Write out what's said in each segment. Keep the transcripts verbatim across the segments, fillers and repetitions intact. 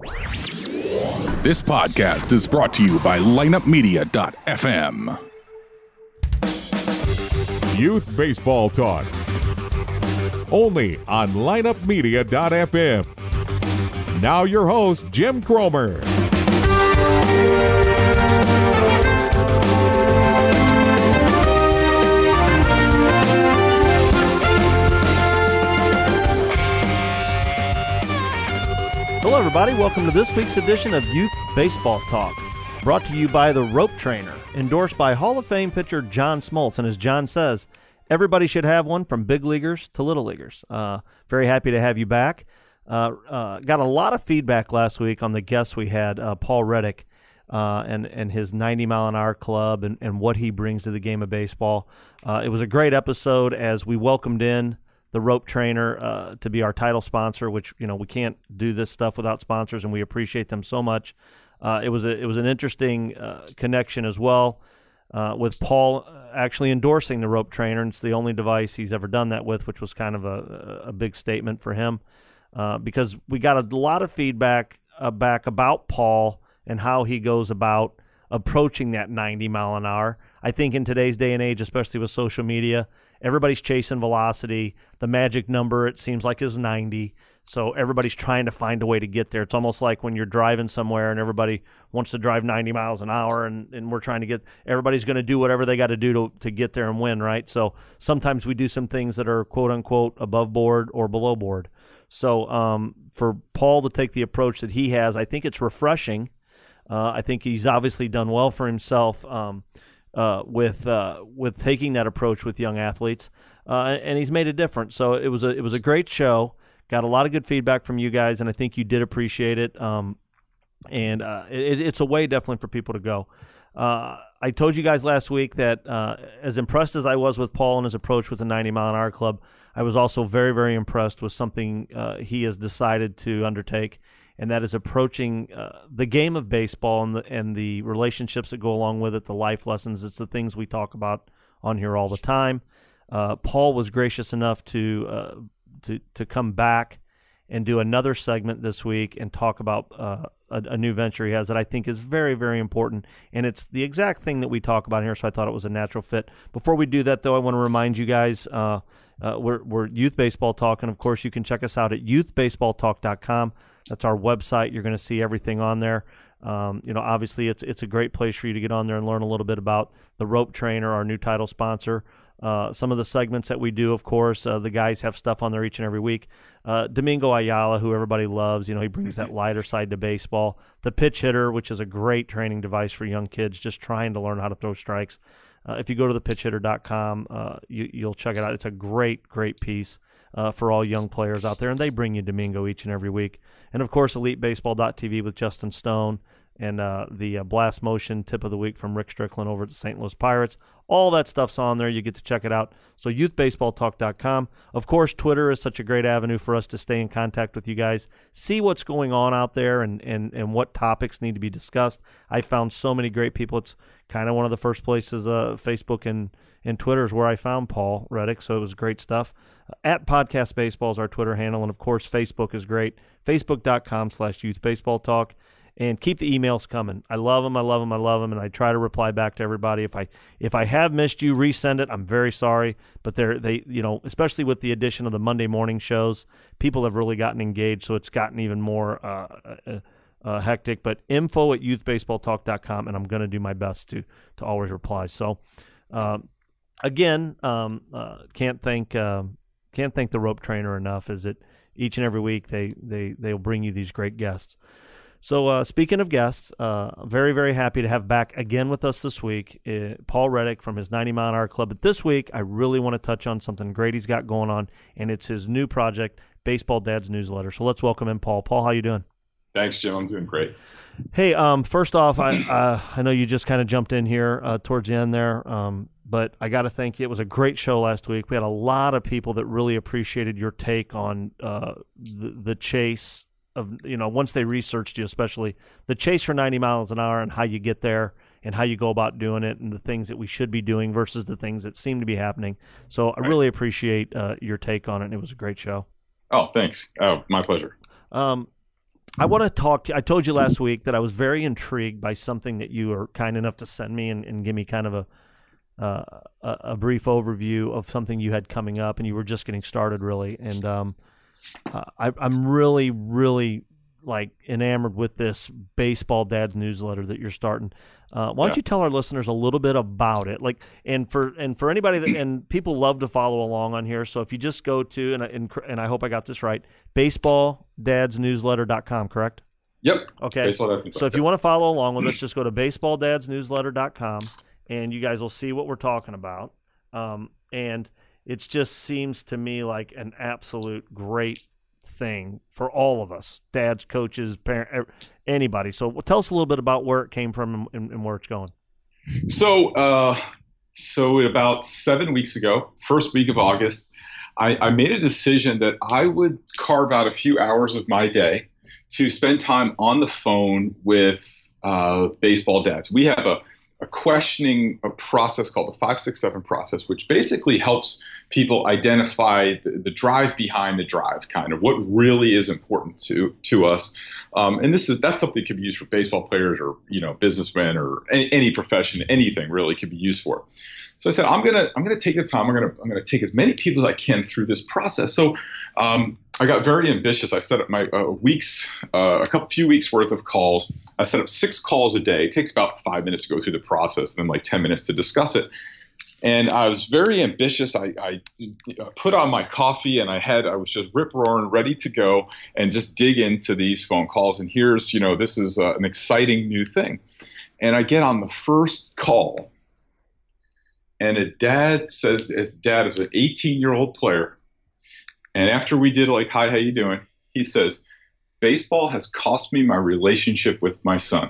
This podcast is brought to you by lineup media dot f m. Youth Baseball Talk. Only on lineup media dot f m. Now your host, Jim Cromer. Hello, everybody. Welcome to this week's edition of Youth Baseball Talk, brought to you by the Rope Trainer, endorsed by Hall of Fame pitcher John Smoltz. And as John says, everybody should have one, from big leaguers to little leaguers. Uh, very happy to have you back. Uh, uh, got a lot of feedback last week on the guests we had, uh, Paul Reddick, uh, and, and his ninety mile an hour club and, and what he brings to the game of baseball. Uh, it was a great episode as we welcomed in the Rope Trainer uh, to be our title sponsor, which, you know, we can't do this stuff without sponsors, and we appreciate them so much. Uh, it was a, it was an interesting uh, connection as well, uh, with Paul actually endorsing the Rope Trainer. And it's the only device he's ever done that with, which was kind of a, a big statement for him, uh, because we got a lot of feedback uh, back about Paul and how he goes about approaching that ninety mile an hour. I think in today's day and age, especially with social media, everybody's chasing velocity. The magic number, it seems like, is ninety. So everybody's trying to find a way to get there. It's almost like when you're driving somewhere and everybody wants to drive ninety miles an hour, and, and we're trying to get – everybody's going to do whatever they got to do to to get there and win, right? So sometimes we do some things that are quote-unquote above board or below board. So um, for Paul to take the approach that he has, I think it's refreshing. Uh, I think he's obviously done well for himself um, uh, with uh, with taking that approach with young athletes, uh, and he's made a difference. So it was a it was a great show. Got a lot of good feedback from you guys, and I think you did appreciate it. Um, and uh, it, it's a way definitely for people to go. Uh, I told you guys last week that uh, as impressed as I was with Paul and his approach with the ninety mile an hour club, I was also very, very impressed with something uh, he has decided to undertake. And that is approaching uh, the game of baseball and the, and the relationships that go along with it, the life lessons. It's the things we talk about on here all the time. Uh, Paul was gracious enough to uh, to to come back and do another segment this week and talk about uh, a, a new venture he has that I think is very, very important. And it's the exact thing that we talk about here, so I thought it was a natural fit. Before we do that, though, I want to remind you guys, uh, uh, we're, we're Youth Baseball Talk, and, of course, you can check us out at youth baseball talk dot com. That's our website. You're going to see everything on there. Um, you know, obviously, it's it's a great place for you to get on there and learn a little bit about the Rope Trainer, our new title sponsor. Uh, some of the segments that we do, of course, uh, the guys have stuff on there each and every week. Uh, Domingo Ayala, who everybody loves, you know, he brings that lighter side to baseball. The Pitch Hitter, which is a great training device for young kids just trying to learn how to throw strikes. Uh, if you go to the pitch hitter dot com, uh, you, you'll check it out. It's a great, great piece uh, for all young players out there, and they bring you Domingo each and every week. And, of course, elite baseball dot t v with Justin Stone, and uh, the uh, Blast Motion Tip of the Week from Rick Strickland over at the Saint Louis Pirates. All that stuff's on there. You get to check it out. So youth baseball talk dot com. Of course, Twitter is such a great avenue for us to stay in contact with you guys, see what's going on out there and, and, and what topics need to be discussed. I found so many great people. It's kind of one of the first places, uh, Facebook and, and Twitter is where I found Paul Reddick, so it was great stuff. Uh, at Podcast Baseball is our Twitter handle, and, of course, Facebook is great. Facebook dot com slash Youth Baseball Talk. And keep the emails coming. I love them. I love them. I love them. And I try to reply back to everybody. If I if I have missed you, resend it. I'm very sorry. But they're they you know, especially with the addition of the Monday morning shows, people have really gotten engaged. So it's gotten even more uh, uh, uh, hectic. But info at youth baseball talk dot com, and I'm going to do my best to to always reply. So uh, again, um, uh, can't thank uh, can't thank the Rope Trainer enough. Is it each and every week they they they'll bring you these great guests. So uh, speaking of guests, uh, very, very happy to have back again with us this week, uh, Paul Reddick from his ninety mile an hour club. But this week, I really want to touch on something great he's got going on, and it's his new project, Baseball Dad's Newsletter. So let's welcome in Paul. Paul, how you doing? Thanks, Jim. I'm doing great. Hey, um, first off, I uh, I know you just kind of jumped in here uh, towards the end there, um, but I got to thank you. It was a great show last week. We had a lot of people that really appreciated your take on uh, the, the chase of, you know, once they researched you, especially the chase for ninety miles an hour and how you get there and how you go about doing it and the things that we should be doing versus the things that seem to be happening. So I really appreciate uh, your take on it. And it was a great show. Oh, thanks. Oh, my pleasure. Um, I want to talk to, I told you last week that I was very intrigued by something that you were kind enough to send me and, and give me kind of a, uh, a a brief overview of something you had coming up, and you were just getting started, really. And um, uh, I, I'm really, really like enamored with this Baseball Dads newsletter that you're starting. Uh, why don't yeah. you tell our listeners a little bit about it? Like, and for and for anybody that and people love to follow along on here. So if you just go to and I, and, and I hope I got this right, baseball dads newsletter dot com, correct? Yep. Okay. So if you want to follow along with us, just go to baseball dads newsletter dot com, and you guys will see what we're talking about. Um, and it just seems to me like an absolute great thing for all of us, dads, coaches, parent, anybody. So tell us a little bit about where it came from and, and where it's going. So, uh, so about seven weeks ago, first week of August, I, I made a decision that I would carve out a few hours of my day to spend time on the phone with uh, baseball dads. We have a, a questioning a process called the five six seven process, which basically helps people identify the, the drive behind the drive, kind of what really is important to to us. Um, and this is that's something that can be used for baseball players or you know businessmen or any, any profession, anything really could be used for. So I said I'm gonna I'm gonna take the time. I'm gonna I'm gonna take as many people as I can through this process. So um, I got very ambitious. I set up my uh, weeks, uh, a couple few weeks worth of calls. I set up six calls a day. It takes about five minutes to go through the process, and then like ten minutes to discuss it. And I was very ambitious. I, I put on my coffee and I had, I was just rip roaring, ready to go and just dig into these phone calls. And here's, you know, this is uh, an exciting new thing. And I get on the first call and a dad says, his dad is an eighteen year old player. And after we did like, hi, how you doing? He says, baseball has cost me my relationship with my son.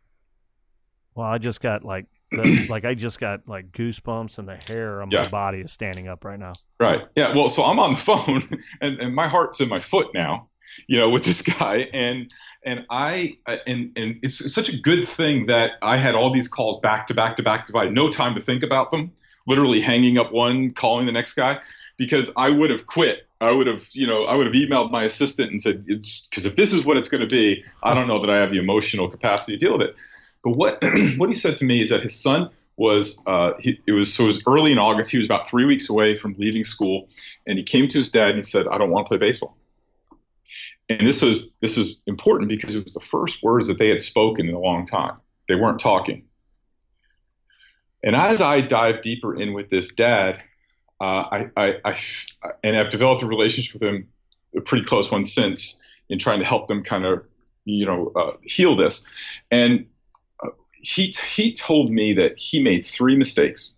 Well, I just got like, The, like I just got like goosebumps and the hair on yeah. my body is standing up right now. Right. Yeah. Well, so I'm on the phone and, and my heart's in my foot now, you know, with this guy. And, and I, and, and it's such a good thing that I had all these calls back to back to back to back, no time to think about them, literally hanging up one, calling the next guy, because I would have quit. I would have, you know, I would have emailed my assistant and said, because if this is what it's going to be, I don't know that I have the emotional capacity to deal with it. But what what he said to me is that his son was uh, he, it was so it was early in August. He was about three weeks away from leaving school, and he came to his dad and he said, "I don't want to play baseball." And this was this is important because it was the first words that they had spoken in a long time. They weren't talking. And as I dive deeper in with this dad, uh, I, I, I and I've developed a relationship with him, a pretty close one since, in trying to help them kind of you know uh, heal this, and. He he told me that he made three mistakes.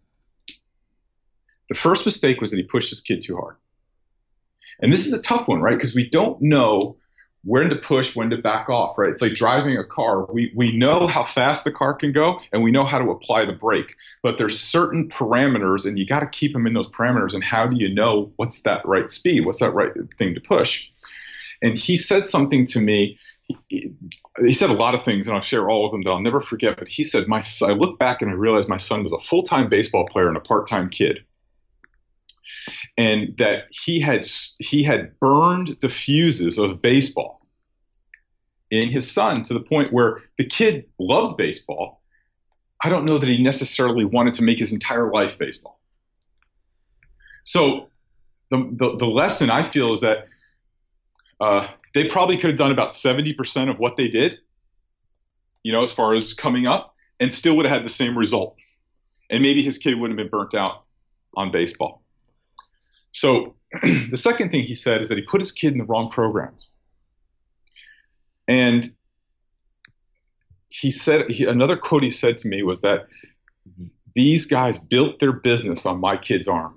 The first mistake was that he pushed his kid too hard. And this is a tough one, right? Because we don't know when to push, when to back off, right? It's like driving a car. We we know how fast the car can go, and we know how to apply the brake. But there's certain parameters, and you got to keep them in those parameters. And how do you know what's that right speed? What's that right thing to push? And he said something to me. He, he said a lot of things, and I'll share all of them that I'll never forget. But he said, "My I look back and I realized my son was a full-time baseball player and a part-time kid, and that he had he had burned the fuses of baseball in his son to the point where the kid loved baseball. I don't know that he necessarily wanted to make his entire life baseball. So the the, the lesson I feel is that." Uh, They probably could have done about seventy percent of what they did, you know, as far as coming up, and still would have had the same result. And maybe his kid wouldn't have been burnt out on baseball. So the second thing he said is that he put his kid in the wrong programs. And he said, he, another quote he said to me was that these guys built their business on my kid's arm.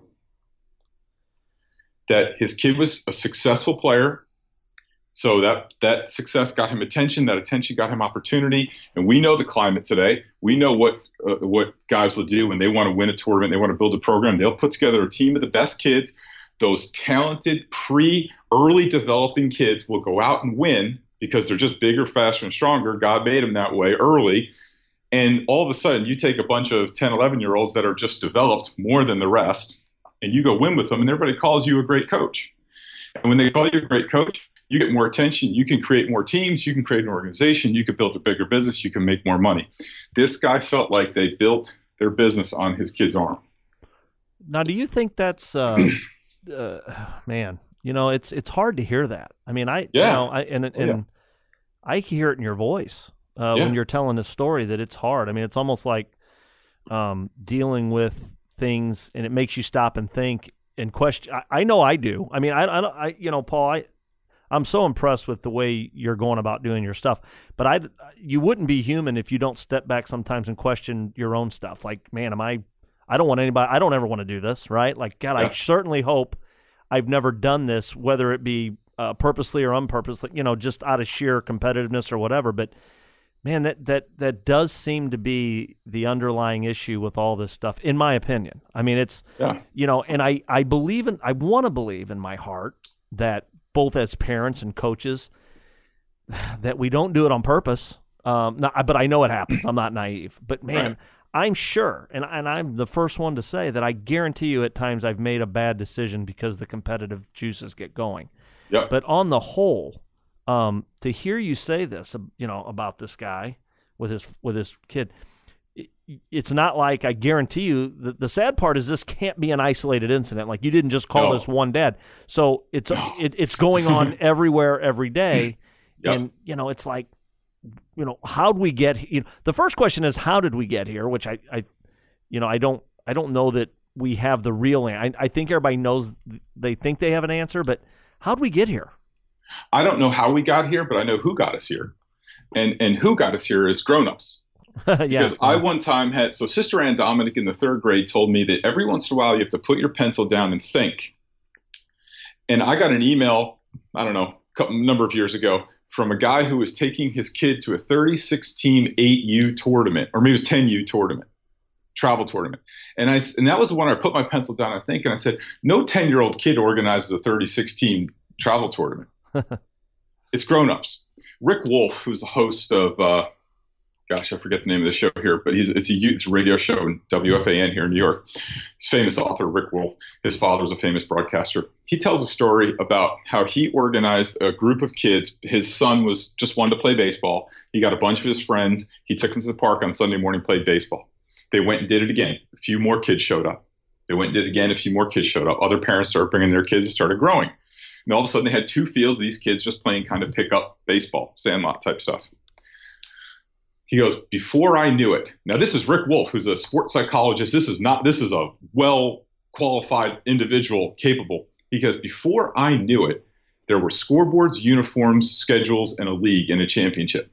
That his kid was a successful player. So that that success got him attention. That attention got him opportunity. And we know the climate today. We know what uh, what guys will do when they want to win a tournament. They want to build a program. They'll put together a team of the best kids. Those talented, pre-early developing kids will go out and win because they're just bigger, faster, and stronger. God made them that way early. And all of a sudden, you take a bunch of ten, eleven-year-olds that are just developed more than the rest, and you go win with them, and everybody calls you a great coach. And when they call you a great coach, you get more attention, you can create more teams, you can create an organization, you can build a bigger business, you can make more money. This guy felt like they built their business on his kid's arm. Now, do you think that's, uh, uh, man, you know, it's it's hard to hear that. I mean, I, yeah. you know, I and and oh, yeah. I hear it in your voice uh, yeah. when you're telling this story that it's hard. I mean, it's almost like um, dealing with things, and it makes you stop and think and question. I, I know I do. I mean, I, I, I, you know, Paul, I, I'm so impressed with the way you're going about doing your stuff. But I, you wouldn't be human if you don't step back sometimes and question your own stuff. Like, man, am I? I don't want anybody. I don't ever want to do this, right? Like, God, yeah. I certainly hope I've never done this, whether it be uh, purposely or unpurposely, you know, just out of sheer competitiveness or whatever. But man, that that that does seem to be the underlying issue with all this stuff, in my opinion. I mean, it's yeah. you know, and I I believe in I want to believe in my heart that both as parents and coaches that we don't do it on purpose. Um, not, but I know it happens. I'm not naive. But man. Right. I'm sure, and, and I'm the first one to say that I guarantee you at times I've made a bad decision because the competitive juices get going. Yep. But on the whole, um, to hear you say this, you know, about this guy with his with his kid, it, it's not like I guarantee you. The, the sad part is this can't be an isolated incident. Like you didn't just call no. this one dad. So it's no. it, it's going on everywhere every day, yep. and you know it's like. You know, how'd we get, you know, the first question is, how did we get here? Which I, I, you know, I don't, I don't know that we have the real answer. I, I think everybody knows, they think they have an answer, but how'd we get here? I don't know how we got here, but I know who got us here. And, and who got us here is grownups. yeah, because I one time had, so Sister Ann Dominic in the third grade told me that every once in a while you have to put your pencil down and think. And I got an email, I don't know, a couple number of years ago, from a guy who was taking his kid to a thirty-six team eight U tournament, or maybe it was ten U tournament, travel tournament. And I, and that was the one I put my pencil down, I think, and I said, no ten-year-old kid organizes a thirty-six team travel tournament. It's grown-ups. Rick Wolf, who's the host of, uh, gosh, I forget the name of the show here, but he's it's a, it's a radio show in W F A N here in New York. He's a famous author, Rick Wolf. His father was a famous broadcaster. He tells a story about how he organized a group of kids. His son was just wanted to play baseball. He got a bunch of his friends. He took them to the park on Sunday morning, played baseball. They went and did it again. A few more kids showed up. They went and did it again. A few more kids showed up. Other parents started bringing their kids and started growing. And all of a sudden they had two fields, these kids just playing kind of pickup baseball, sandlot type stuff. He goes, before I knew it. Now, this is Rick Wolf, who's a sports psychologist. This is not, this is a well-qualified individual, capable. Because before I knew it, there were scoreboards, uniforms, schedules, and a league and a championship.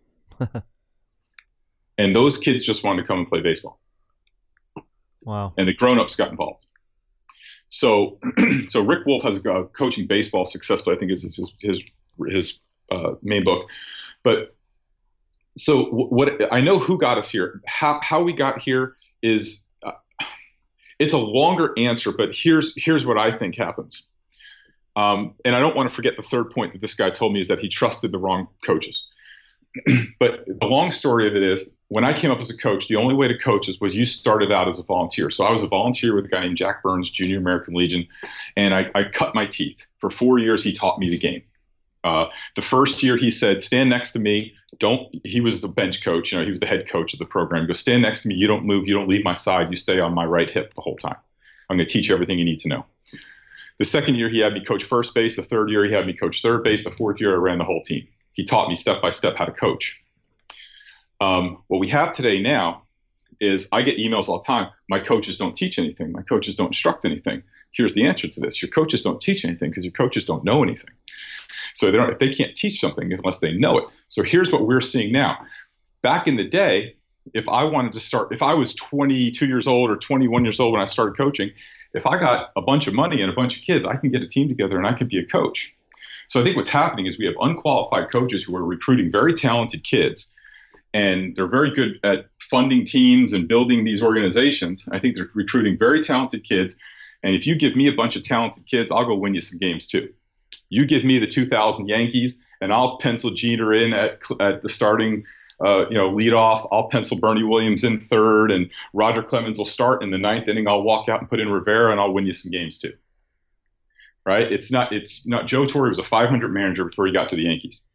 And those kids just wanted to come and play baseball. Wow. And the grown-ups got involved. So, so Rick Wolf has a coaching baseball successfully, I think is his, his, his uh, main book. But so what I know who got us here. How how we got here is uh, it's a longer answer, but here's here's what I think happens. Um, and I don't want to forget the third point that this guy told me is that he trusted the wrong coaches. But the long story of it is, when I came up as a coach, the only way to coach is was you started out as a volunteer. So I was a volunteer with a guy named Jack Burns, Junior American Legion, and I, I cut my teeth. For four years, he taught me the game. Uh, the first year he said, stand next to me. Don't, he was the bench coach, you know, he was the head coach of the program. He goes, stand next to me. You don't move. You don't leave my side. You stay on my right hip the whole time. I'm going to teach you everything you need to know. The second year he had me coach first base. The third year he had me coach third base. The fourth year I ran the whole team. He taught me step by step how to coach. Um, what we have today now is I get emails all the time. My coaches don't teach anything. My coaches don't instruct anything. Here's the answer to this. Your coaches don't teach anything because your coaches don't know anything. So they don't, they can't teach something unless they know it. So here's what we're seeing now. Back in the day, if I wanted to start, if I was twenty-two years old or twenty-one years old when I started coaching, if I got a bunch of money and a bunch of kids, I can get a team together and I could be a coach. So I think what's happening is we have unqualified coaches who are recruiting very talented kids, and they're very good at funding teams and building these organizations. I think they're recruiting very talented kids. And if you give me a bunch of talented kids, I'll go win you some games too. You give me the two thousand Yankees, and I'll pencil Jeter in at, at the starting, uh, you know, leadoff. I'll pencil Bernie Williams in third, and Roger Clemens will start in the ninth inning. I'll walk out and put in Rivera, and I'll win you some games too. right? It's not. It's not. Joe Torre was a five hundred manager before he got to the Yankees.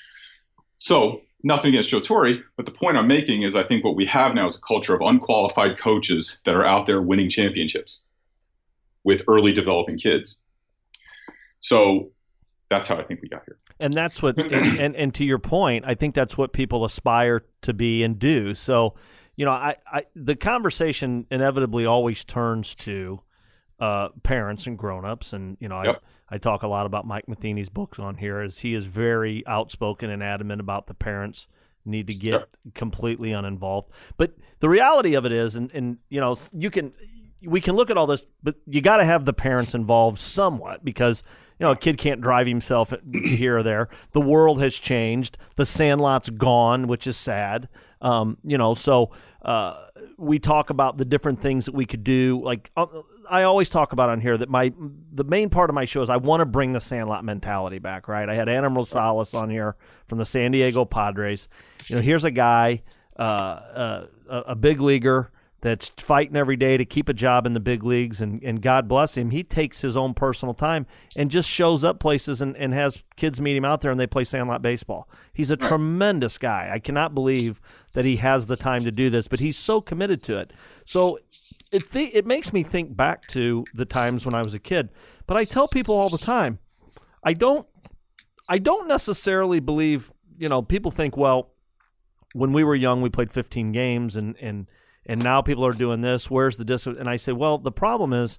So nothing against Joe Torre, but the point I'm making is I think what we have now is a culture of unqualified coaches that are out there winning championships with early developing kids. So that's how I think we got here. And that's what, and, and, and to your point, I think that's what people aspire to be and do. So, you know, I, I the conversation inevitably always turns to uh, parents and grown-ups. And, you know, Yep. I, I talk a lot about Mike Matheny's books on here, as he is very outspoken and adamant about the parents need to get Yep. completely uninvolved. But the reality of it is, and, and you know, you can we can look at all this, but you got to have the parents involved somewhat, because you know a kid can't drive himself here or there. The world has changed. The Sandlot's gone, which is sad. Um, you know, so uh, we talk about the different things that we could do. Like uh, I always talk about on here that my the main part of my show is I want to bring the Sandlot mentality back. Right? I had Ana Rosales on here from the San Diego Padres. You know, here's a guy, uh, uh, a, a big leaguer that's fighting every day to keep a job in the big leagues, and, and God bless him, he takes his own personal time and just shows up places and, and has kids meet him out there and they play Sandlot baseball. He's a Right. tremendous guy. I cannot believe that he has the time to do this, but he's so committed to it. So it th- it makes me think back to the times when I was a kid. But I tell people all the time, I don't I don't necessarily believe, you know, people think, well, when we were young, we played fifteen games and and And now people are doing this. Where's the dis? And I say, well, the problem is,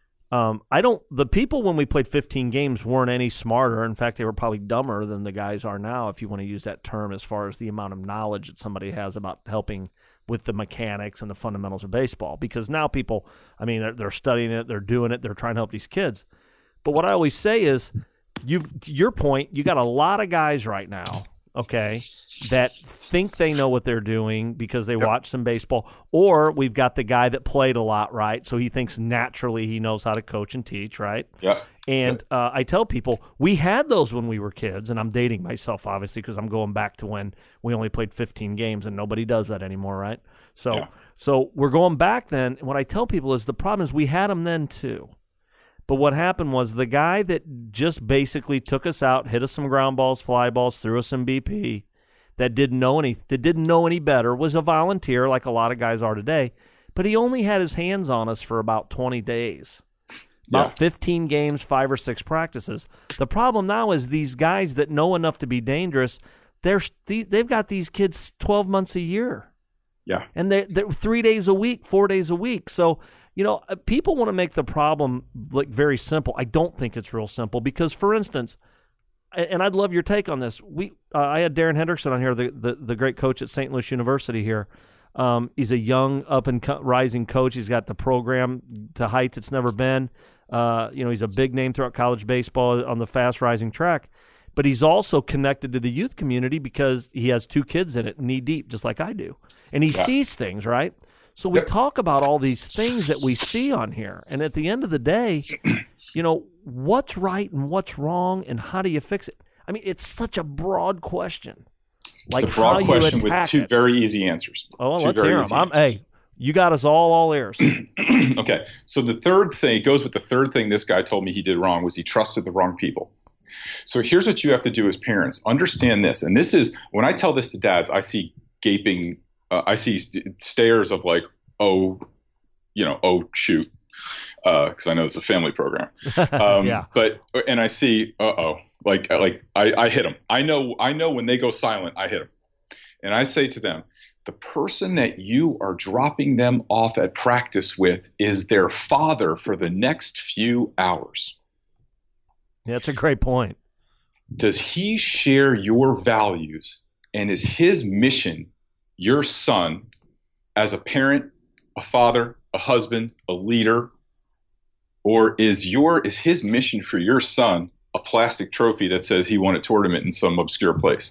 um, I don't. The people when we played fifteen games weren't any smarter. In fact, they were probably dumber than the guys are now, if you want to use that term, as far as the amount of knowledge that somebody has about helping with the mechanics and the fundamentals of baseball. Because now people, I mean, they're, they're studying it, they're doing it, they're trying to help these kids. But what I always say is, you've to your point, you got a lot of guys right now, okay, that think they know what they're doing because they Yep. watch some baseball, or we've got the guy that played a lot, right? So he thinks naturally he knows how to coach and teach, right? Yeah. And uh, I tell people, we had those when we were kids, and I'm dating myself, obviously, because I'm going back to when we only played fifteen games, and nobody does that anymore, right? So, Yeah. so we're going back then, and what I tell people is the problem is we had them then too. But what happened was the guy that just basically took us out, hit us some ground balls, fly balls, threw us some B P, that didn't know any that didn't know any better, was a volunteer like a lot of guys are today, but he only had his hands on us for about twenty days. About Yeah. fifteen games, five or six practices. The problem now is these guys that know enough to be dangerous, they're they've got these kids twelve months a year. Yeah. And they're, they're three days a week, four days a week. So, you know, uh, people want to make the problem like very simple. I don't think it's real simple because, for instance, a- and I'd love your take on this. We uh, I had Darren Hendrickson on here, the, the, the great coach at Saint Louis University here. Um, he's a young, up-and-rising coach. He's got the program to heights it's never been. Uh, you know, he's a big name throughout college baseball on the fast-rising track. But he's also connected to the youth community because he has two kids in it, knee-deep, just like I do. And he Yeah. sees things, right? So we Yep. talk about all these things that we see on here. And at the end of the day, you know, what's right and what's wrong and how do you fix it? I mean, it's such a broad question. Like It's a broad how question you with attack two it. very easy answers. Oh, well, Two let's very hear easy them. I'm, answers. hey, you got us all all ears. Okay. So the third thing, it goes with the third thing this guy told me he did wrong, was he trusted the wrong people. So here's what you have to do as parents. Understand this. And this is, when I tell this to dads, I see gaping, uh, I see st- stares of like, oh, you know, oh, shoot. Because I know it's a family program. Um, Yeah. But, and I see, uh-oh, like, like I, I hit them. I know, I know when they go silent, I hit them. And I say to them, the person that you are dropping them off at practice with is their father for the next few hours. Yeah, that's a great point. Does he share your values, and is his mission your son as a parent, a father, a husband, a leader? Or is your is his mission for your son a plastic trophy that says he won a tournament in some obscure place?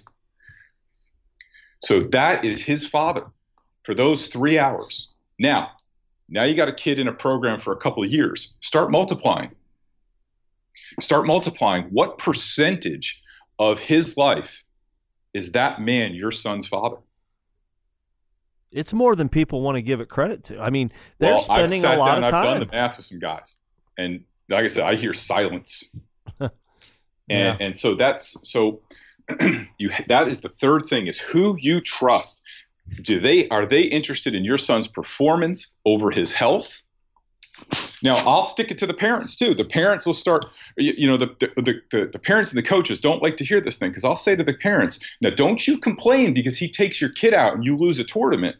So that is his father for those three hours. Now, now you got a kid in a program for a couple of years. Start multiplying. Start multiplying. What percentage of his life is that man your son's father? It's more than people want to give it credit to. I mean, they're Well, I've spending sat a lot down, of I've time. done the math with some guys, and like I said, I hear silence. and, Yeah. and so that's, so you, that is the third thing, is who you trust. Do they, are they interested in your son's performance over his health? Now, I'll stick it to the parents too. The parents will start, you, you know, the, the, the, the parents and the coaches don't like to hear this thing, because I'll say to the parents, now, don't you complain because he takes your kid out and you lose a tournament.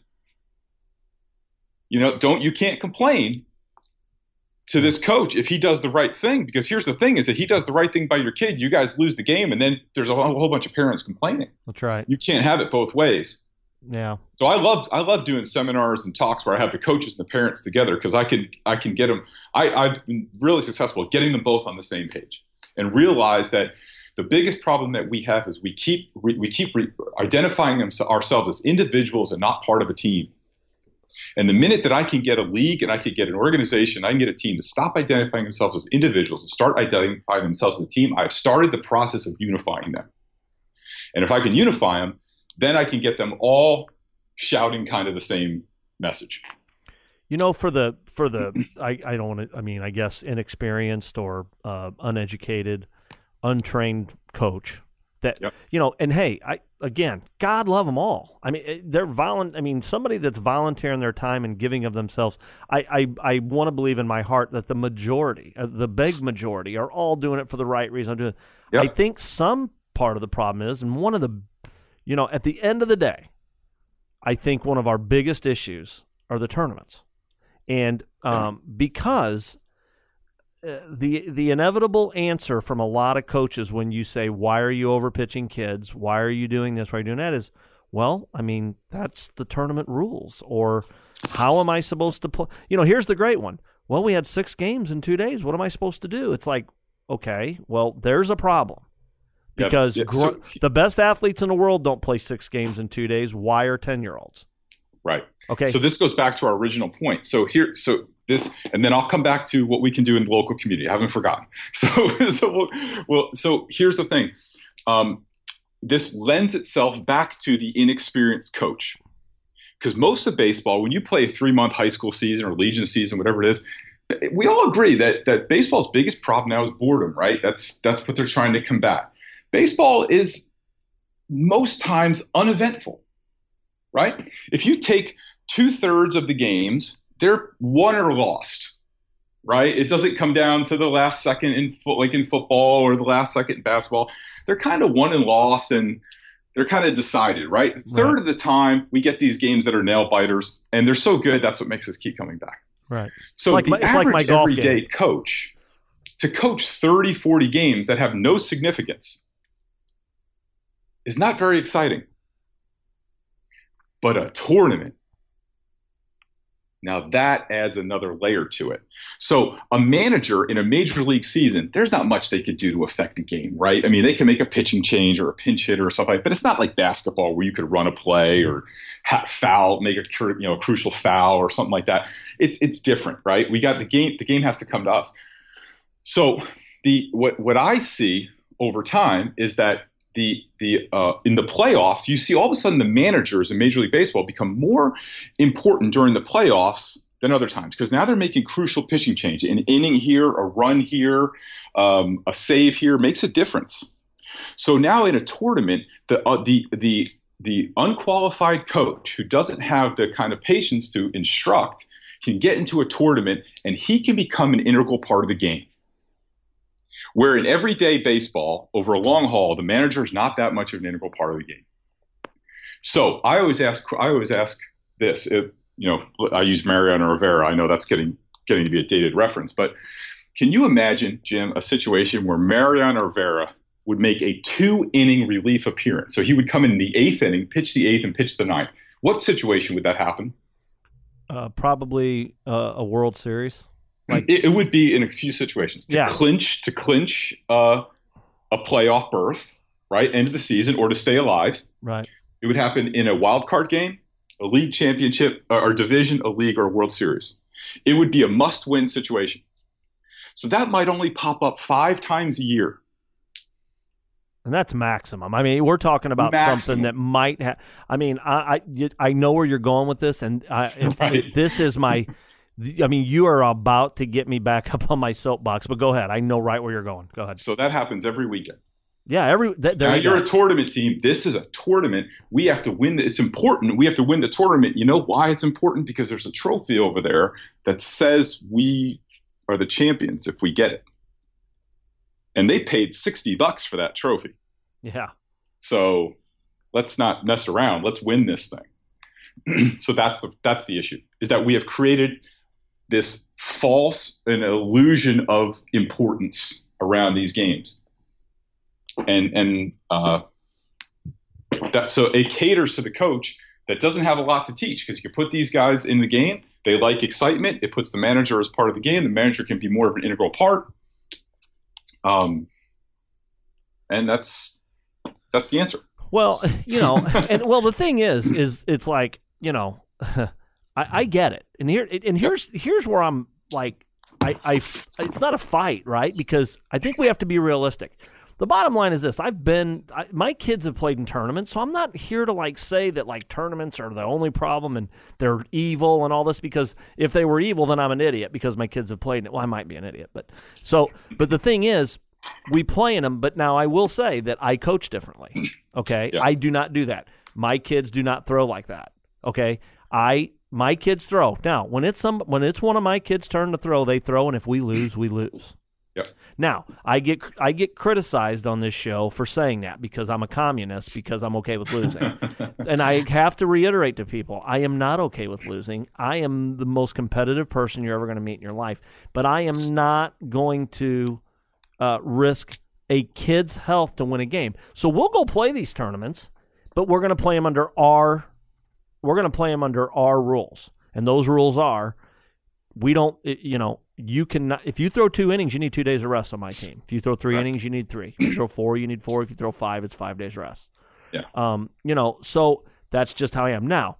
You know, don't, you can't complain to this coach if he does the right thing, because here's the thing, is that he does the right thing by your kid, you guys lose the game, and then there's a whole, whole bunch of parents complaining. That's right. You can't have it both ways. Yeah. So I love I love doing seminars and talks where I have the coaches and the parents together, because I can I can get them. I, I've been really successful at getting them both on the same page, and realize that the biggest problem that we have is we keep we, we keep re- identifying them, ourselves as individuals and not part of a team. And the minute that I can get a league and I can get an organization, I can get a team to stop identifying themselves as individuals and start identifying themselves as a team, I've started the process of unifying them. And if I can unify them, then I can get them all shouting kind of the same message. You know, for the for the I, I don't want to I mean, I guess inexperienced or uh, uneducated, untrained coach that Yep. you know, and hey, I again, God love them all. I mean, they're violent. I mean, somebody that's volunteering their time and giving of themselves. I I, I want to believe in my heart that the majority, uh, the big majority, are all doing it for the right reason. I'm doing. Yep. I think some part of the problem is, and one of the You know, at the end of the day, I think one of our biggest issues are the tournaments. And um, because uh, the the inevitable answer from a lot of coaches when you say, why are you overpitching kids? Why are you doing this? Why are you doing that? Is, well, I mean, that's the tournament rules. Or how am I supposed to play? You know, here's the great one. Well, we had six games in two days. What am I supposed to do? It's like, okay, well, there's a problem. Because yeah, yeah, so, gr- the best athletes in the world don't play six games in two days. Why are ten-year-olds? Right. Okay. So this goes back to our original point. So here, so this, and then I'll come back to what we can do in the local community. I haven't forgotten. So, so we'll, well, so here's the thing. Um, this lends itself back to the inexperienced coach, because most of baseball, when you play a three-month high school season or Legion season, whatever it is, we all agree that that baseball's biggest problem now is boredom. Right. That's that's what they're trying to combat. Baseball is most times uneventful, right? If you take two thirds of the games, they're won or lost, right? It doesn't come down to the last second in foot, like in football, or the last second in basketball. They're kind of won and lost, and they're kind of decided, right? A third Right. of the time, we get these games that are nail biters, and they're so good. That's what makes us keep coming back. Right. So It's like the my- it's average like my golf everyday game. coach, to coach thirty, forty games that have no significance, is not very exciting. But a tournament, now that adds another layer to it. So a manager in a major league season, there's not much they could do to affect a game, right? I mean, they can make a pitching change or a pinch hitter or something, but it's not like basketball where you could run a play or ha- foul, make a cur- you know a crucial foul or something like that. It's it's different, right? We got the game. The game has to come to us. So the what what I see over time is that the the uh, in the playoffs, you see all of a sudden the managers in Major League Baseball become more important during the playoffs than other times, because now they're making crucial pitching change. An inning here, a run here, um, a save here makes a difference. So now in a tournament, the uh, the the the unqualified coach who doesn't have the kind of patience to instruct can get into a tournament, and he can become an integral part of the game. Where in everyday baseball, over a long haul, the manager is not that much of an integral part of the game. So I always ask, I always ask this. If, you know, I use Mariano Rivera. I know that's getting getting to be a dated reference, but can you imagine, Jim, a situation where Mariano Rivera would make a two-inning relief appearance? So he would come in the eighth inning, pitch the eighth, and pitch the ninth. What situation would that happen? Uh, probably uh, a World Series. Like, it, it would be in a few situations to Yeah. clinch to clinch uh, a playoff berth, right, end of the season, or to stay alive. right. It would happen in a wild card game, a league championship, or, or division, a league, or a World Series. It would be a must-win situation. So that might only pop up five times a year. And that's maximum. I mean, we're talking about Maximum. something that might have. I mean, I, I I know where you're going with this, and I, if, Right. if this is my I mean, you are about to get me back up on my soapbox, but go ahead. I know right where you're going. Go ahead. So that happens every weekend. Yeah, every th- there now, you you're go. a tournament team. This is a tournament. We have to win. It's important. We have to win the tournament. You know why it's important? Because there's a trophy over there that says we are the champions if we get it. And they paid sixty bucks for that trophy. Yeah. So let's not mess around. Let's win this thing. So that's the that's the issue, is that we have created this false an illusion of importance around these games. And and uh, that so it caters to the coach that doesn't have a lot to teach, because you put these guys in the game, they like excitement. It puts the manager as part of the game. The manager can be more of an integral part. Um, and that's that's the answer. Well, you know, and well, the thing is, is it's like, you know, I, I get it, and here and here's here's where I'm like, I, I it's not a fight, right? Because I think we have to be realistic. The bottom line is this: I've been, I, my kids have played in tournaments, so I'm not here to like say that like tournaments are the only problem and they're evil and all this, because if they were evil, then I'm an idiot because my kids have played in it. Well, I might be an idiot, but so, but the thing is, we play in them, but now I will say that I coach differently, okay? Yeah. I do not do that. My kids do not throw like that, okay? I, my kids throw. Now, when it's some, when it's one of my kids' turn to throw, they throw, and if we lose, we lose. Yep. Now, I get I get criticized on this show for saying that because I'm a communist, because I'm okay with losing. And I have to reiterate to people, I am not okay with losing. I am the most competitive person you're ever going to meet in your life. But I am not going to uh, risk a kid's health to win a game. So we'll go play these tournaments, but we're going to play them under our we're going to play them under our rules. And those rules are, we don't, you know, you cannot, if you throw two innings, you need two days of rest on my team. If you throw three right. innings, you need three. If you throw four, you need four. If you throw five, it's five days rest. Yeah. Um, you know, so that's just how I am. Now,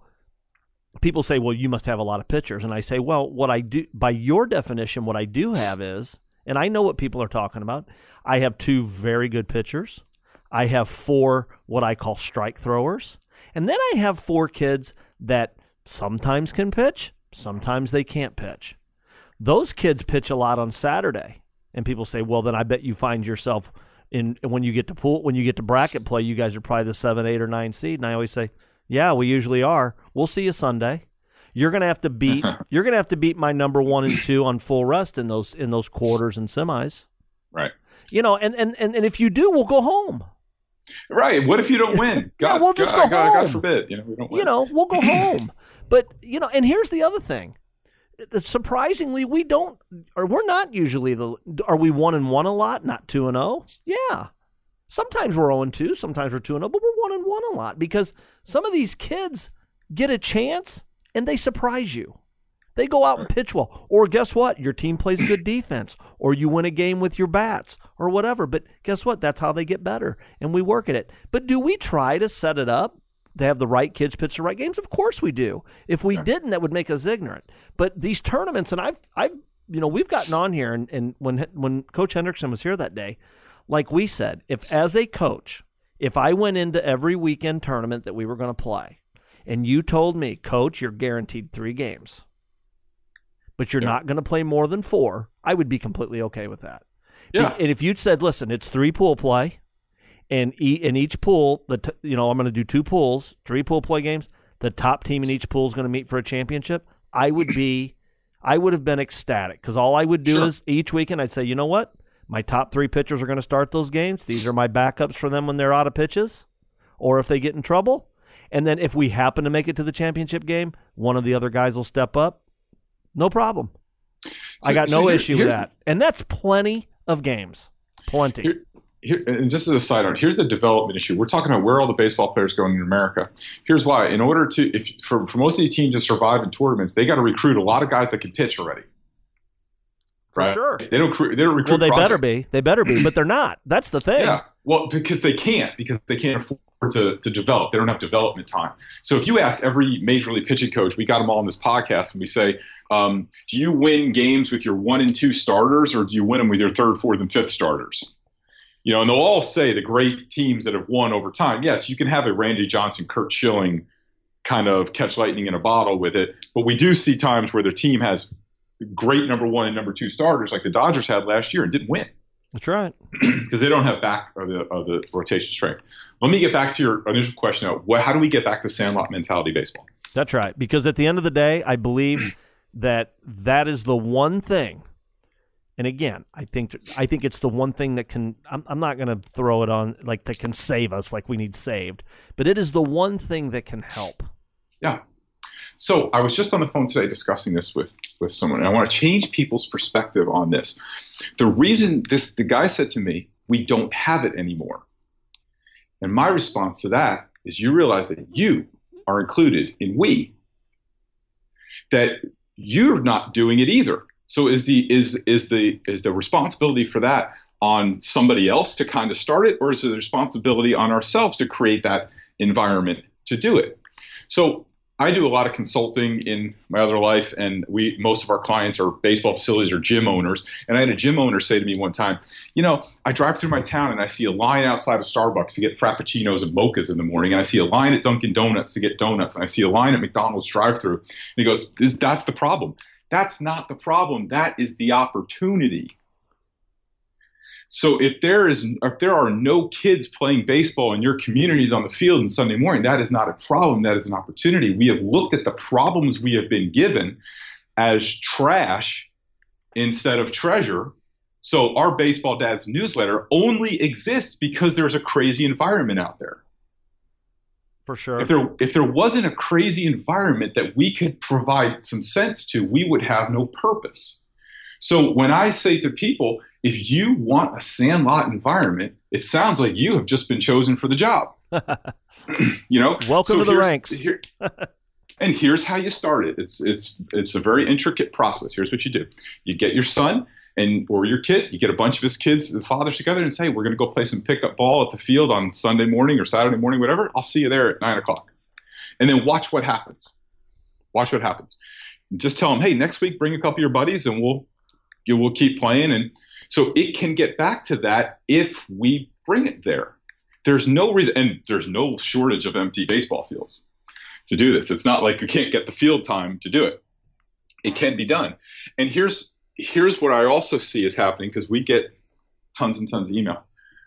people say, well, you must have a lot of pitchers. And I say, well, what I do, by your definition, what I do have is, and I know what people are talking about, I have two very good pitchers. I have four what I call strike throwers. And then I have four kids that sometimes can pitch, sometimes they can't pitch. Those kids pitch a lot on Saturday, and people say, "Well, then I bet you find yourself in when you get to pool when you get to bracket play, you guys are probably the seven, eight, or nine seed." And I always say, "Yeah, we usually are. We'll see you Sunday. You're gonna have to beat you're gonna have to beat my number one and two on full rest in those in those quarters and semis." Right. You know, and and and, and if you do, we'll go home. Right. What if you don't win? God, yeah, we'll just God, go God, home. God forbid. You know, we don't win. You know, we'll go home. But you know, and here's the other thing. Surprisingly, we don't, or we're not usually the. Are we one and one a lot? Not two and zero. Yeah, sometimes we're zero and two. Sometimes we're two and zero. But we're one and one a lot because some of these kids get a chance and they surprise you. They go out and pitch well, or guess what? Your team plays good defense, or you win a game with your bats, or whatever. But guess what? That's how they get better, and we work at it. But do we try to set it up to have the right kids pitch the right games? Of course we do. If we didn't, that would make us ignorant. But these tournaments, and I've, I've, you know, we've gotten on here, and, and when when Coach Hendrickson was here that day, like we said, if as a coach, if I went into every weekend tournament that we were going to play, and you told me, Coach, you're guaranteed three games, but you're yeah. not going to play more than four, I would be completely okay with that. Yeah. And if you'd said, listen, it's three pool play, and in each pool, the t- you know, I'm going to do two pools, three pool play games. The top team in each pool is going to meet for a championship. I would be, I would have been ecstatic because all I would do sure. is each weekend I'd say, you know what, my top three pitchers are going to start those games. These are my backups for them when they're out of pitches, or if they get in trouble. And then if we happen to make it to the championship game, one of the other guys will step up. No problem. So, I got no so here, issue with that, and that's plenty of games, plenty. Here, Here, and just as a side note, here's the development issue. We're talking about where all the baseball players going in America. Here's why. In order to, if for, for most of these teams to survive in tournaments, they got to recruit a lot of guys that can pitch already. For right? sure. They don't, they don't recruit. Well, they projects. better be. They better be, but they're not. That's the thing. Yeah. Well, because they can't, because they can't afford to, to develop. They don't have development time. So if you ask every major league pitching coach, we got them all on this podcast, and we say, um, do you win games with your one and two starters, or do you win them with your third, fourth, and fifth starters? You know, and they'll all say the great teams that have won over time. Yes, you can have a Randy Johnson, Curt Schilling kind of catch lightning in a bottle with it, but we do see times where their team has great number one and number two starters like the Dodgers had last year and didn't win. That's right. Because they don't have back of the, of the rotation strength. Let me get back to your initial question of what, how do we get back to sandlot mentality baseball? That's right. Because at the end of the day, I believe that that is the one thing. And again, I think I think it's the one thing that can, I'm, I'm not going to throw it on like that can save us like we need saved, but it is the one thing that can help. Yeah. So I was just on the phone today discussing this with, with someone, and I want to change people's perspective on this. The reason this, the guy said to me, we don't have it anymore. And my response to that is you realize that you are included in we, that you're not doing it either. So is the is is the is the responsibility for that on somebody else to kind of start it, or is it the responsibility on ourselves to create that environment to do it? So I do a lot of consulting in my other life, and we most of our clients are baseball facilities or gym owners. And I had a gym owner say to me one time, you know, I drive through my town and I see a line outside of Starbucks to get frappuccinos and mochas in the morning, and I see a line at Dunkin' Donuts to get donuts, and I see a line at McDonald's drive-through. And he goes, this, that's the problem. That's not the problem. That is the opportunity. So if there is, if there are no kids playing baseball in your communities on the field on Sunday morning, that is not a problem. That is an opportunity. We have looked at the problems we have been given as trash instead of treasure. So our Baseball Dads newsletter only exists because there's a crazy environment out there. For sure. If there if there wasn't a crazy environment that we could provide some sense to, we would have no purpose. So when I say to people, if you want a sandlot environment, it sounds like you have just been chosen for the job. You know, welcome so to the ranks. Here, and here's how you start it. It's it's it's a very intricate process. Here's what you do: you get your son and or your kids. You get a bunch of his kids, the fathers together, and say, "We're going to go play some pickup ball at the field on Sunday morning or Saturday morning, whatever. I'll see you there at nine o'clock." And then watch what happens. Watch what happens. Just tell them, "Hey, next week, bring a couple of your buddies, and we'll you will keep playing." And so it can get back to that if we bring it there. There's no reason, and there's no shortage of empty baseball fields to do this. It's not like you can't get the field time to do it. It can be done. And here's here's what I also see is happening, because we get tons and tons of email.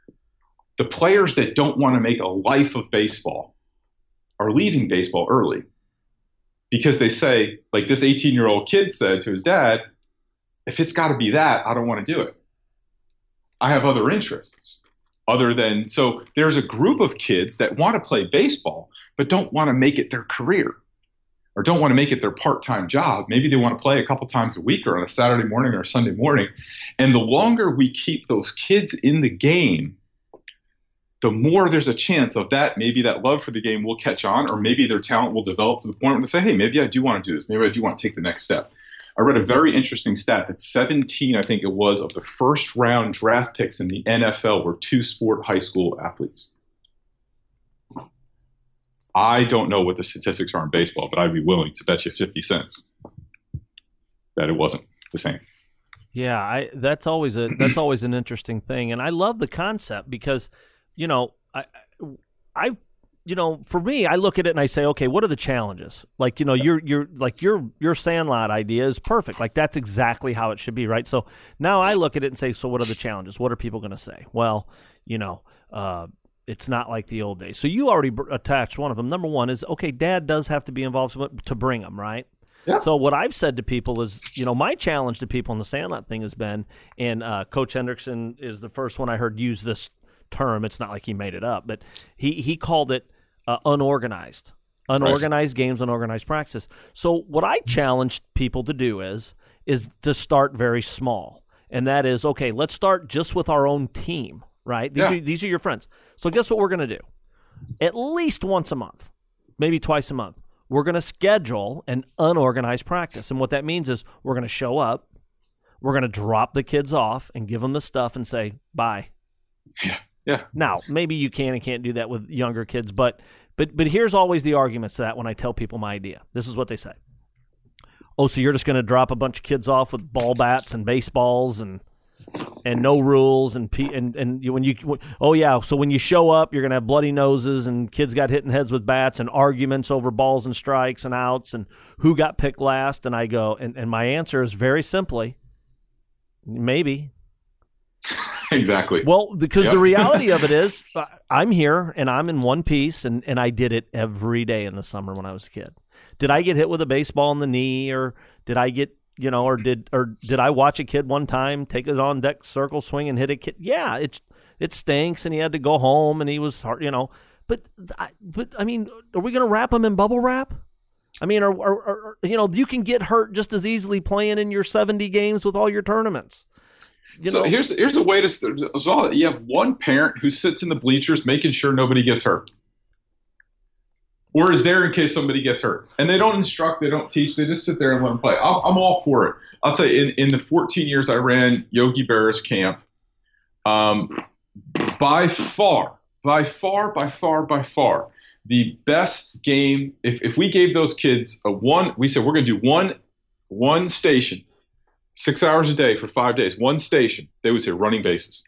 The players that don't want to make a life of baseball are leaving baseball early because they say, like this eighteen-year-old kid said to his dad, if it's got to be that, I don't want to do it. I have other interests other than, so there's a group of kids that want to play baseball but don't want to make it their career or don't want to make it their part-time job. Maybe they want to play a couple times a week or on a Saturday morning or a Sunday morning. And the longer we keep those kids in the game, the more there's a chance of that, maybe that love for the game will catch on, or maybe their talent will develop to the point where they say, hey, maybe I do want to do this. Maybe I do want to take the next step. I read a very interesting stat that seventeen, I think it was, of the first round draft picks in the N F L were two-sport high school athletes. I don't know what the statistics are in baseball, but I'd be willing to bet you fifty cents that it wasn't the same. Yeah, I that's always a that's always an interesting thing, and I love the concept because, you know, I I you know, for me, I look at it and I say, okay, what are the challenges? Like, you know, your your like your your sandlot idea is perfect. Like that's exactly how it should be, right? So now I look at it and say, so what are the challenges? What are people going to say? Well, you know, uh, it's not like the old days. So you already b- attached one of them. Number one is, okay, dad does have to be involved to bring them, right? Yeah. So what I've said to people is, you know, my challenge to people in the sandlot thing has been, and uh, Coach Hendrickson is the first one I heard use this term. It's not like he made it up, but he, he called it uh, unorganized. Unorganized right. games, unorganized practice. So what I challenge people to do is, is to start very small. And that is, okay, let's start just with our own team, right? These, yeah. are, these are your friends. So guess what we're going to do? At least once a month, maybe twice a month, we're going to schedule an unorganized practice. And what that means is we're going to show up, we're going to drop the kids off and give them the stuff and say, bye. Yeah. Yeah. Now, maybe you can and can't do that with younger kids, but but but here's always the arguments to that when I tell people my idea. This is what they say. Oh, so you're just going to drop a bunch of kids off with ball bats and baseballs and and no rules, and and and you, when you oh yeah, so when you show up, you're gonna have bloody noses, and kids got hit in heads with bats, and arguments over balls and strikes and outs, and who got picked last. And I go, and, and my answer is very simply, maybe. Exactly. Well, because yep. the reality of it is, I'm here and I'm in one piece, and, and I did it every day in the summer when I was a kid. Did I get hit with a baseball in the knee, or did I get, you know, or did or did I watch a kid one time take it on deck circle swing and hit a kid? Yeah, it's it stinks, and he had to go home, and he was hard, you know. But but I mean, are we going to wrap him in bubble wrap? I mean, are, are, are you know, you can get hurt just as easily playing in your seventy games with all your tournaments. You so know? here's here's a way to so you have one parent who sits in the bleachers making sure nobody gets hurt, or is there in case somebody gets hurt, and they don't instruct, they don't teach, they just sit there and let them play. I'm, I'm all for it. I'll tell you, in, in the fourteen years I ran Yogi Berra's camp, um, by far, by far, by far, by far, the best game. If if we gave those kids a one, we said we're going to do one one station. Six hours a day for five days, one station, they would say running bases.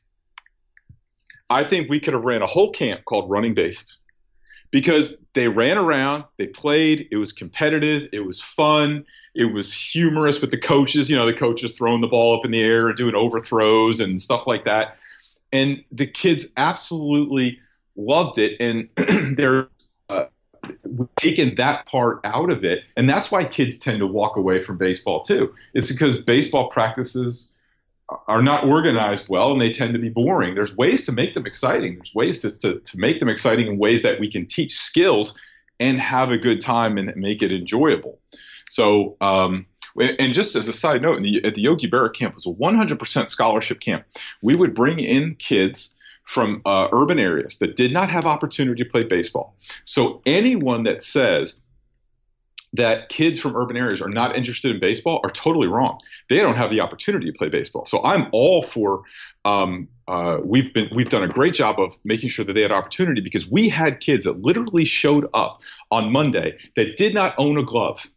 I think we could have ran a whole camp called running bases because they ran around, they played, it was competitive, it was fun, it was humorous with the coaches, you know, the coaches throwing the ball up in the air and doing overthrows and stuff like that. And the kids absolutely loved it. And they're uh, taken that part out of it, and that's why kids tend to walk away from baseball too. It's because baseball practices are not organized well, and they tend to be boring. There's ways to make them exciting. There's ways to, to, to make them exciting in ways that we can teach skills and have a good time and make it enjoyable. So, um, and just as a side note, in the, at the Yogi Berra camp, it was a one hundred percent scholarship camp. We would bring in kids from uh, urban areas that did not have opportunity to play baseball. So anyone that says that kids from urban areas are not interested in baseball are totally wrong. They don't have the opportunity to play baseball. So I'm all for. Um, uh, we've been we've done a great job of making sure that they had opportunity, because we had kids that literally showed up on Monday that did not own a glove.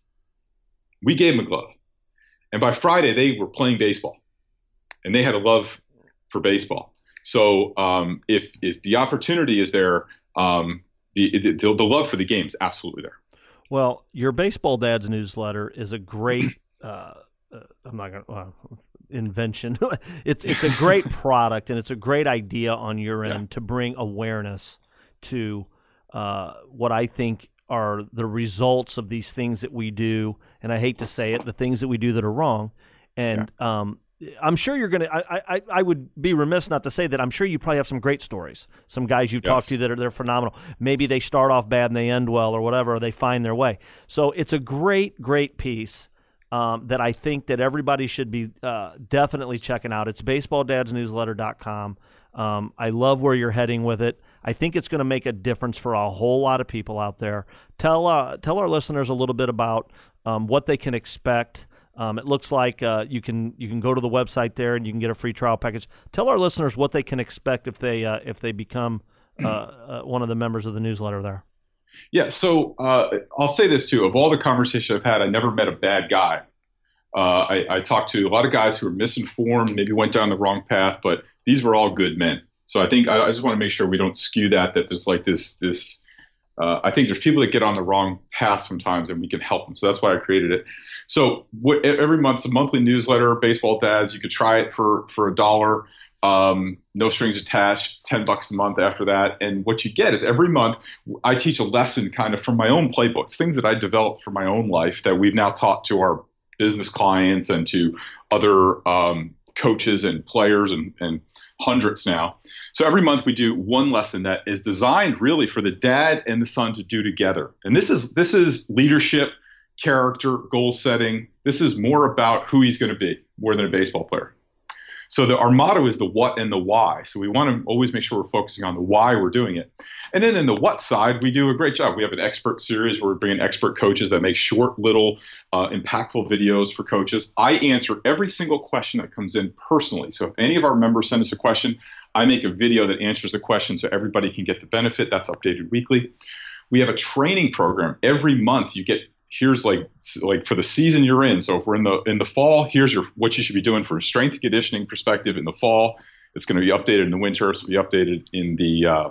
We gave them a glove, and by Friday they were playing baseball, and they had a love for baseball. So um, if if the opportunity is there, um, the, the the love for the game is absolutely there. Well, your Baseball Dads newsletter is a great. Uh, uh, I'm not gonna uh, invention. it's it's a great product, and it's a great idea on your end yeah. to bring awareness to uh, what I think are the results of these things that we do. And I hate to say it, the things that we do that are wrong, and. Yeah. Um, I'm sure you're going to, I, I I would be remiss not to say that I'm sure you probably have some great stories. Some guys you've yes. talked to that are they're phenomenal. Maybe they start off bad and they end well, or whatever, or they find their way. So it's a great, great piece um, that I think that everybody should be uh, definitely checking out. It's baseball dads newsletter dot com. Um, I love where you're heading with it. I think it's going to make a difference for a whole lot of people out there. Tell, uh, tell our listeners a little bit about um, what they can expect. Um, it looks like uh, you can you can go to the website there and you can get a free trial package. Tell our listeners what they can expect if they uh, if they become uh, uh, one of the members of the newsletter there. Yeah, so uh, I'll say this too. Of all the conversations I've had, I never met a bad guy. Uh, I, I talked to a lot of guys who were misinformed, maybe went down the wrong path, but these were all good men. So I think I, I just want to make sure we don't skew that. That there's like this this. Uh, I think there's people that get on the wrong path sometimes, and we can help them. So that's why I created it. So what, every month, it's a monthly newsletter, Baseball Dads. You could try it for for a dollar, um, no strings attached. It's ten bucks a month after that. And what you get is every month I teach a lesson kind of from my own playbooks, things that I developed for my own life that we've now taught to our business clients and to other um, coaches and players and, and hundreds now. So every month we do one lesson that is designed really for the dad and the son to do together. And this is this is leadership, character, goal setting. This is more about who he's going to be more than a baseball player. So the, our motto is the what and the why. So we want to always make sure we're focusing on the why we're doing it. And then in the what side, we do a great job. We have an expert series where we're bringing expert coaches that make short, little, uh, impactful videos for coaches. I answer every single question that comes in personally. So if any of our members send us a question, I make a video that answers the question so everybody can get the benefit. That's updated weekly. We have a training program. Every month you get here's like like for the season you're in. So if we're in the in the fall, here's your what you should be doing for a strength and conditioning perspective in the fall. It's going to be updated in the winter. It's going to be updated in the uh,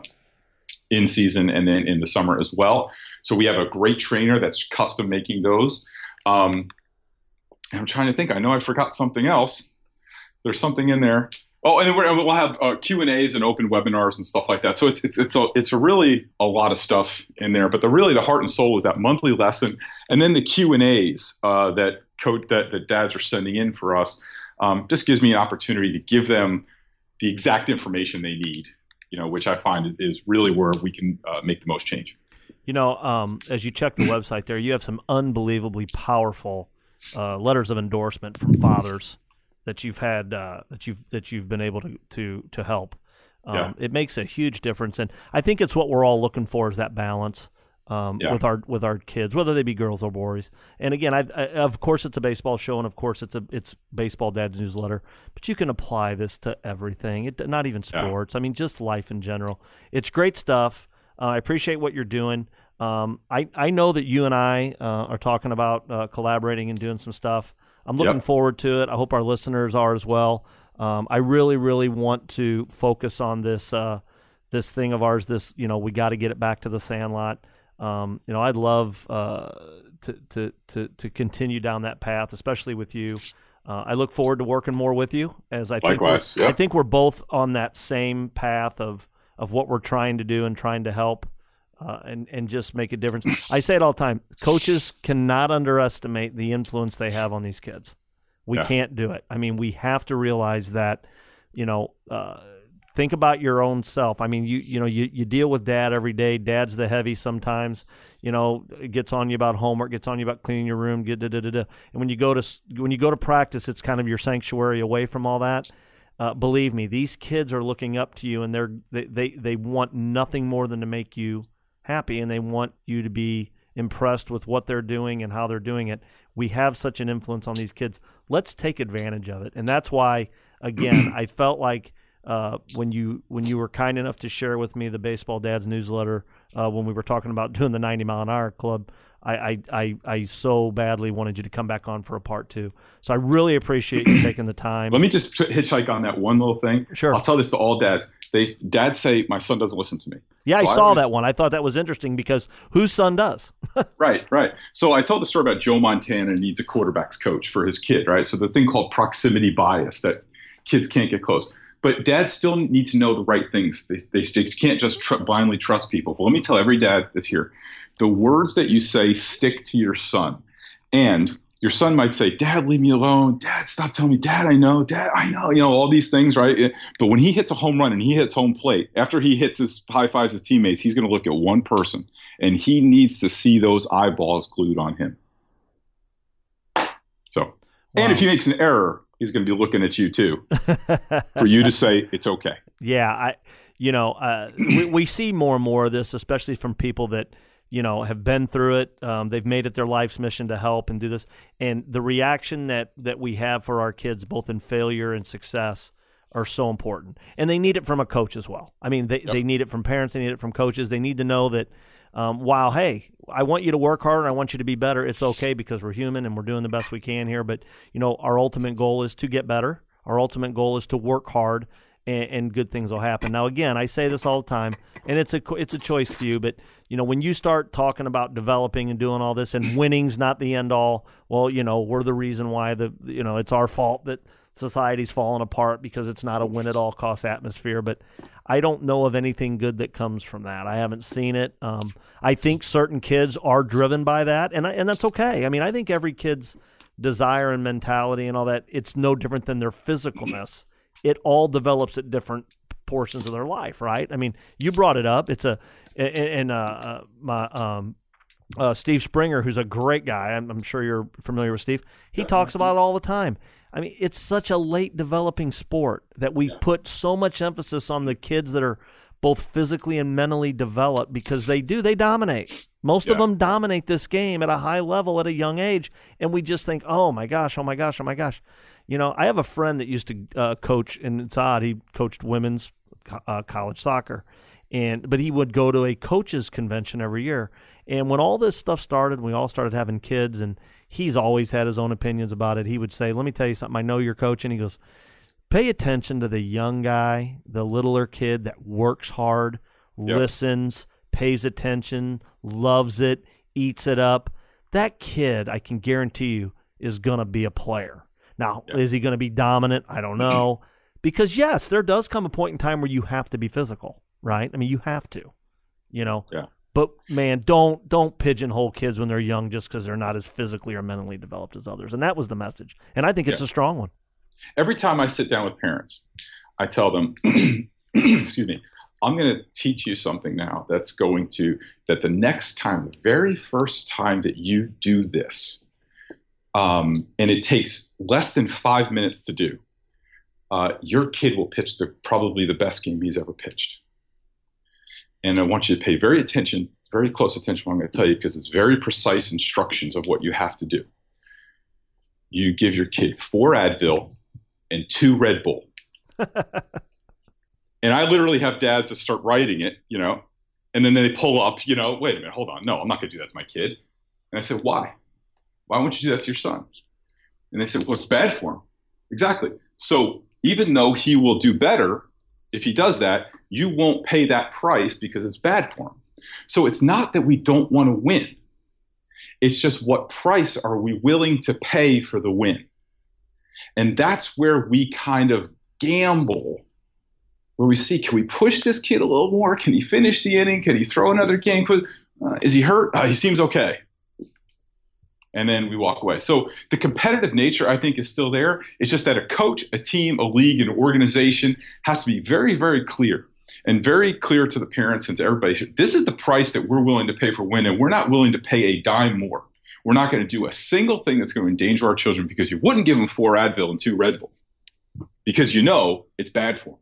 in season and then in the summer as well. So we have a great trainer that's custom making those. Um, and I'm trying to think. I know I forgot something else. There's something in there. Oh, and then we're, we'll have uh, Q and A's and open webinars and stuff like that. So it's it's it's a, it's a really a lot of stuff in there. But the really the heart and soul is that monthly lesson, and then the Q and A's uh, that code that that dads are sending in for us. Um, just gives me an opportunity to give them the exact information they need. You know, which I find is, is really where we can uh, make the most change. You know, um, as you check the website there, you have some unbelievably powerful uh, letters of endorsement from fathers that you've had uh, that you've that you've been able to to to help. Um, yeah. It makes a huge difference, and I think it's what we're all looking for is that balance um, yeah. with our with our kids, whether they be girls or boys. And again, I, I, of course, it's a baseball show, and of course, it's a it's Baseball Dad's newsletter. But you can apply this to everything. It not even sports. Yeah. I mean, just life in general. It's great stuff. Uh, I appreciate what you're doing. Um, I I know that you and I uh, are talking about uh, collaborating and doing some stuff. I'm looking yep. forward to it. I hope our listeners are as well. Um, I really, really want to focus on this uh, this thing of ours. This, you know, we got to get it back to the Sandlot. Um, you know, I'd love uh, to, to to to continue down that path, especially with you. Uh, I look forward to working more with you. As I think, Likewise, we're, yep. I think we're both on that same path of of what we're trying to do and trying to help. Uh, and, and just make a difference. I say it all the time. Coaches cannot underestimate the influence they have on these kids. We yeah. can't do it. I mean, we have to realize that, you know, uh, think about your own self. I mean, you you know, you, you deal with dad every day. Dad's the heavy sometimes. You know, it gets on you about homework, gets on you about cleaning your room, get da da da da. And when you go to when you go to practice, it's kind of your sanctuary away from all that. Uh, believe me, these kids are looking up to you, and they're they, they, they want nothing more than to make you happy, and they want you to be impressed with what they're doing and how they're doing it. We have such an influence on these kids. Let's take advantage of it. And that's why, again, I felt like uh, when you when you were kind enough to share with me the Baseball Dads newsletter uh, when we were talking about doing the ninety mile an hour club, I, I, I, I so badly wanted you to come back on for a part two. So I really appreciate you taking the time. Let me just hitchhike on that one little thing. Sure. I'll tell this to all dads. They dads say my son doesn't listen to me. Yeah, I so saw I always, that one. I thought that was interesting because whose son does? Right, right. So I told the story about Joe Montana needs a quarterback's coach for his kid, right? So the thing called proximity bias, that kids can't get close. But dads still need to know the right things. They, they, they can't just tr- blindly trust people. But let me tell every dad that's here, the words that you say stick to your son. And your son might say, Dad, leave me alone. Dad, stop telling me. Dad, I know. Dad, I know. You know, all these things, right? But when he hits a home run and he hits home plate, after he hits his high fives his teammates, he's going to look at one person, and he needs to see those eyeballs glued on him. So, wow. And if he makes an error, he's going to be looking at you too, for you to say it's okay. Yeah, I, you know, uh, we, we see more and more of this, especially from people that, you know, have been through it. Um, they've made it their life's mission to help and do this. And the reaction that, that we have for our kids, both in failure and success, are so important. And they need it from a coach as well. I mean, they, yep. they need it from parents. They need it from coaches. They need to know that, um, while, hey, I want you to work harder, I want you to be better, it's okay because we're human and we're doing the best we can here. But, you know, our ultimate goal is to get better. Our ultimate goal is to work hard, and, and good things will happen. Now, again, I say this all the time, and it's a it's a choice for you. But, you know, when you start talking about developing and doing all this, and winning's not the end all, well, you know, we're the reason why the you know it's our fault that society's falling apart because it's not a win at all cost atmosphere. But I don't know of anything good that comes from that. I haven't seen it. Um, I think certain kids are driven by that, and I, and that's okay. I mean, I think every kid's desire and mentality and all that, it's no different than their physicalness. It all develops at different portions of their life, right? I mean, you brought it up. It's a and uh, uh, my um, uh, Steve Springer, who's a great guy. I'm, I'm sure you're familiar with Steve. He yeah, talks about it all the time. I mean, it's such a late developing sport that we've yeah. put so much emphasis on the kids that are both physically and mentally developed, because they do. They dominate. Most yeah. of them dominate this game at a high level at a young age, and we just think, oh, my gosh, oh, my gosh, oh, my gosh. You know, I have a friend that used to uh, coach, and it's odd, he coached women's uh, college soccer, And but he would go to a coaches convention every year. And when all this stuff started, we all started having kids, and he's always had his own opinions about it. He would say, let me tell you something. I know you're coaching. He goes, pay attention to the young guy, the littler kid that works hard, yep. listens, pays attention, loves it, eats it up. That kid, I can guarantee you, is going to be a player. Now, yep. is he going to be dominant? I don't know. Because, yes, there does come a point in time where you have to be physical, right? I mean, you have to, you know. Yeah. But, man, don't don't pigeonhole kids when they're young just because they're not as physically or mentally developed as others. And that was the message. And I think it's yeah. a strong one. Every time I sit down with parents, I tell them, excuse me, I'm going to teach you something now that's going to, that the next time, the very first time that you do this, um, and it takes less than five minutes to do, uh, your kid will pitch the probably the best game he's ever pitched. And I want you to pay very attention, very close attention to what I'm going to tell you, because it's very precise instructions of what you have to do. You give your kid four Advil and two Red Bull. And I literally have dads that start writing it, you know, and then they pull up, you know, wait a minute, hold on. No, I'm not going to do that to my kid. And I said, why? Why won't you do that to your son? And they said, well, it's bad for him. Exactly. So even though he will do better if he does that, you won't pay that price because it's bad for him. So it's not that we don't want to win. It's just what price are we willing to pay for the win? And that's where we kind of gamble, where we see, can we push this kid a little more? Can he finish the inning? Can he throw another game? Uh, is he hurt? Uh, he seems okay. And then we walk away. So the competitive nature, I think, is still there. It's just that a coach, a team, a league, an organization has to be very, very clear and very clear to the parents and to everybody. This is the price that we're willing to pay for win, and we're not willing to pay a dime more. We're not going to do a single thing that's going to endanger our children because you wouldn't give them four Advil and two Red Bull because you know it's bad for him.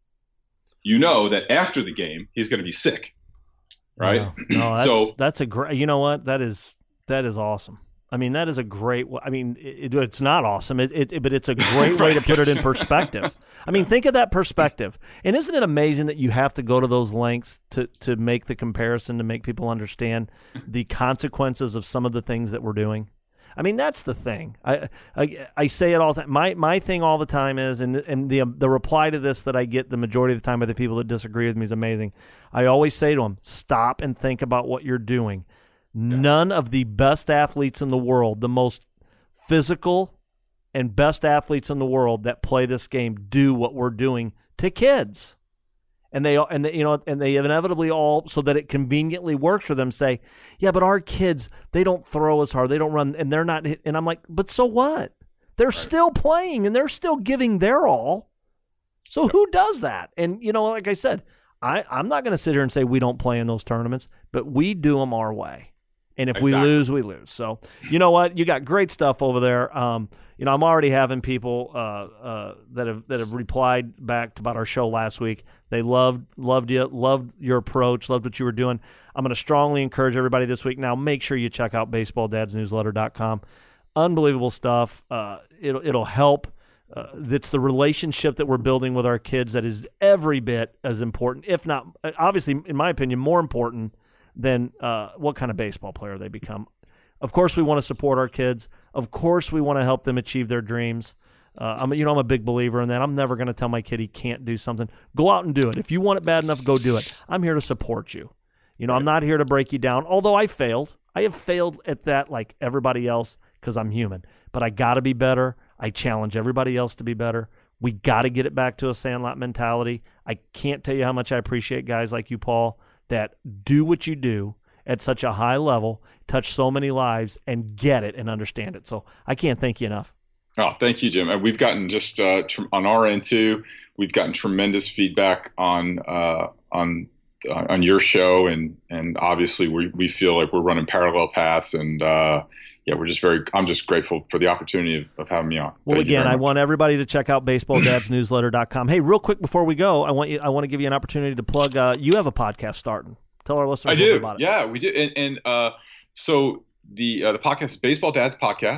You know that after the game, he's going to be sick, right? No, no that's, so that's a great, you know what? That is, that is awesome. I mean, that is a great, I mean, it, it's not awesome, it, it, but it's a great way to put it in perspective. I mean, think of that perspective. And isn't it amazing that you have to go to those lengths to, to make the comparison, to make people understand the consequences of some of the things that we're doing? I mean, that's the thing. I I, I say it all the time. My, my thing all the time is, and, and the, the reply to this that I get the majority of the time by the people that disagree with me is amazing. I always say to them, stop and think about what you're doing. None of the best athletes in the world, the most physical and best athletes in the world that play this game do what we're doing to kids. And they and they, you know and they inevitably all, so that it conveniently works for them, say, yeah, but our kids, they don't throw as hard, they don't run, and they're not hit. And I'm like, but so what? They're right. still playing and they're still giving their all. So yep. who does that? And you know, like I said, I, I'm not going to sit here and say we don't play in those tournaments, but we do them our way. And if exactly. we lose, we lose. So, you know what? You got great stuff over there. Um, you know, I'm already having people uh, uh, that have that have replied back about our show last week. They loved loved you, loved your approach, loved what you were doing. I'm going to strongly encourage everybody this week. Now, make sure you check out baseball dads newsletter dot com. Unbelievable stuff. Uh, it'll it'll help. Uh, it's the relationship that we're building with our kids that is every bit as important, if not, obviously, in my opinion, more important than uh, what kind of baseball player they become. Of course, we want to support our kids. Of course, we want to help them achieve their dreams. Uh, I'm, you know, I'm a big believer in that. I'm never going to tell my kid he can't do something. Go out and do it. If you want it bad enough, go do it. I'm here to support you. You know, I'm not here to break you down, although I failed. I have failed at that like everybody else because I'm human. But I got to be better. I challenge everybody else to be better. We got to get it back to a sandlot mentality. I can't tell you how much I appreciate guys like you, Paul, that do what you do at such a high level, touch so many lives, and get it and understand it. So I can't thank you enough. Oh, thank you, Jim. And we've gotten just uh, tr- on our end too. We've gotten tremendous feedback on uh, on uh, on your show, and and obviously we we feel like we're running parallel paths, and uh, yeah, we're just very. I'm just grateful for the opportunity of, of having me on. Well, Thank again, I want everybody to check out baseball dads newsletter dot com. Hey, real quick before we go, I want you. I want to give you an opportunity to plug. Uh, you have a podcast starting. Tell our listeners I a do. little bit about it. Yeah, we do. And, and uh, so the uh, the podcast is Baseball Dads Podcast.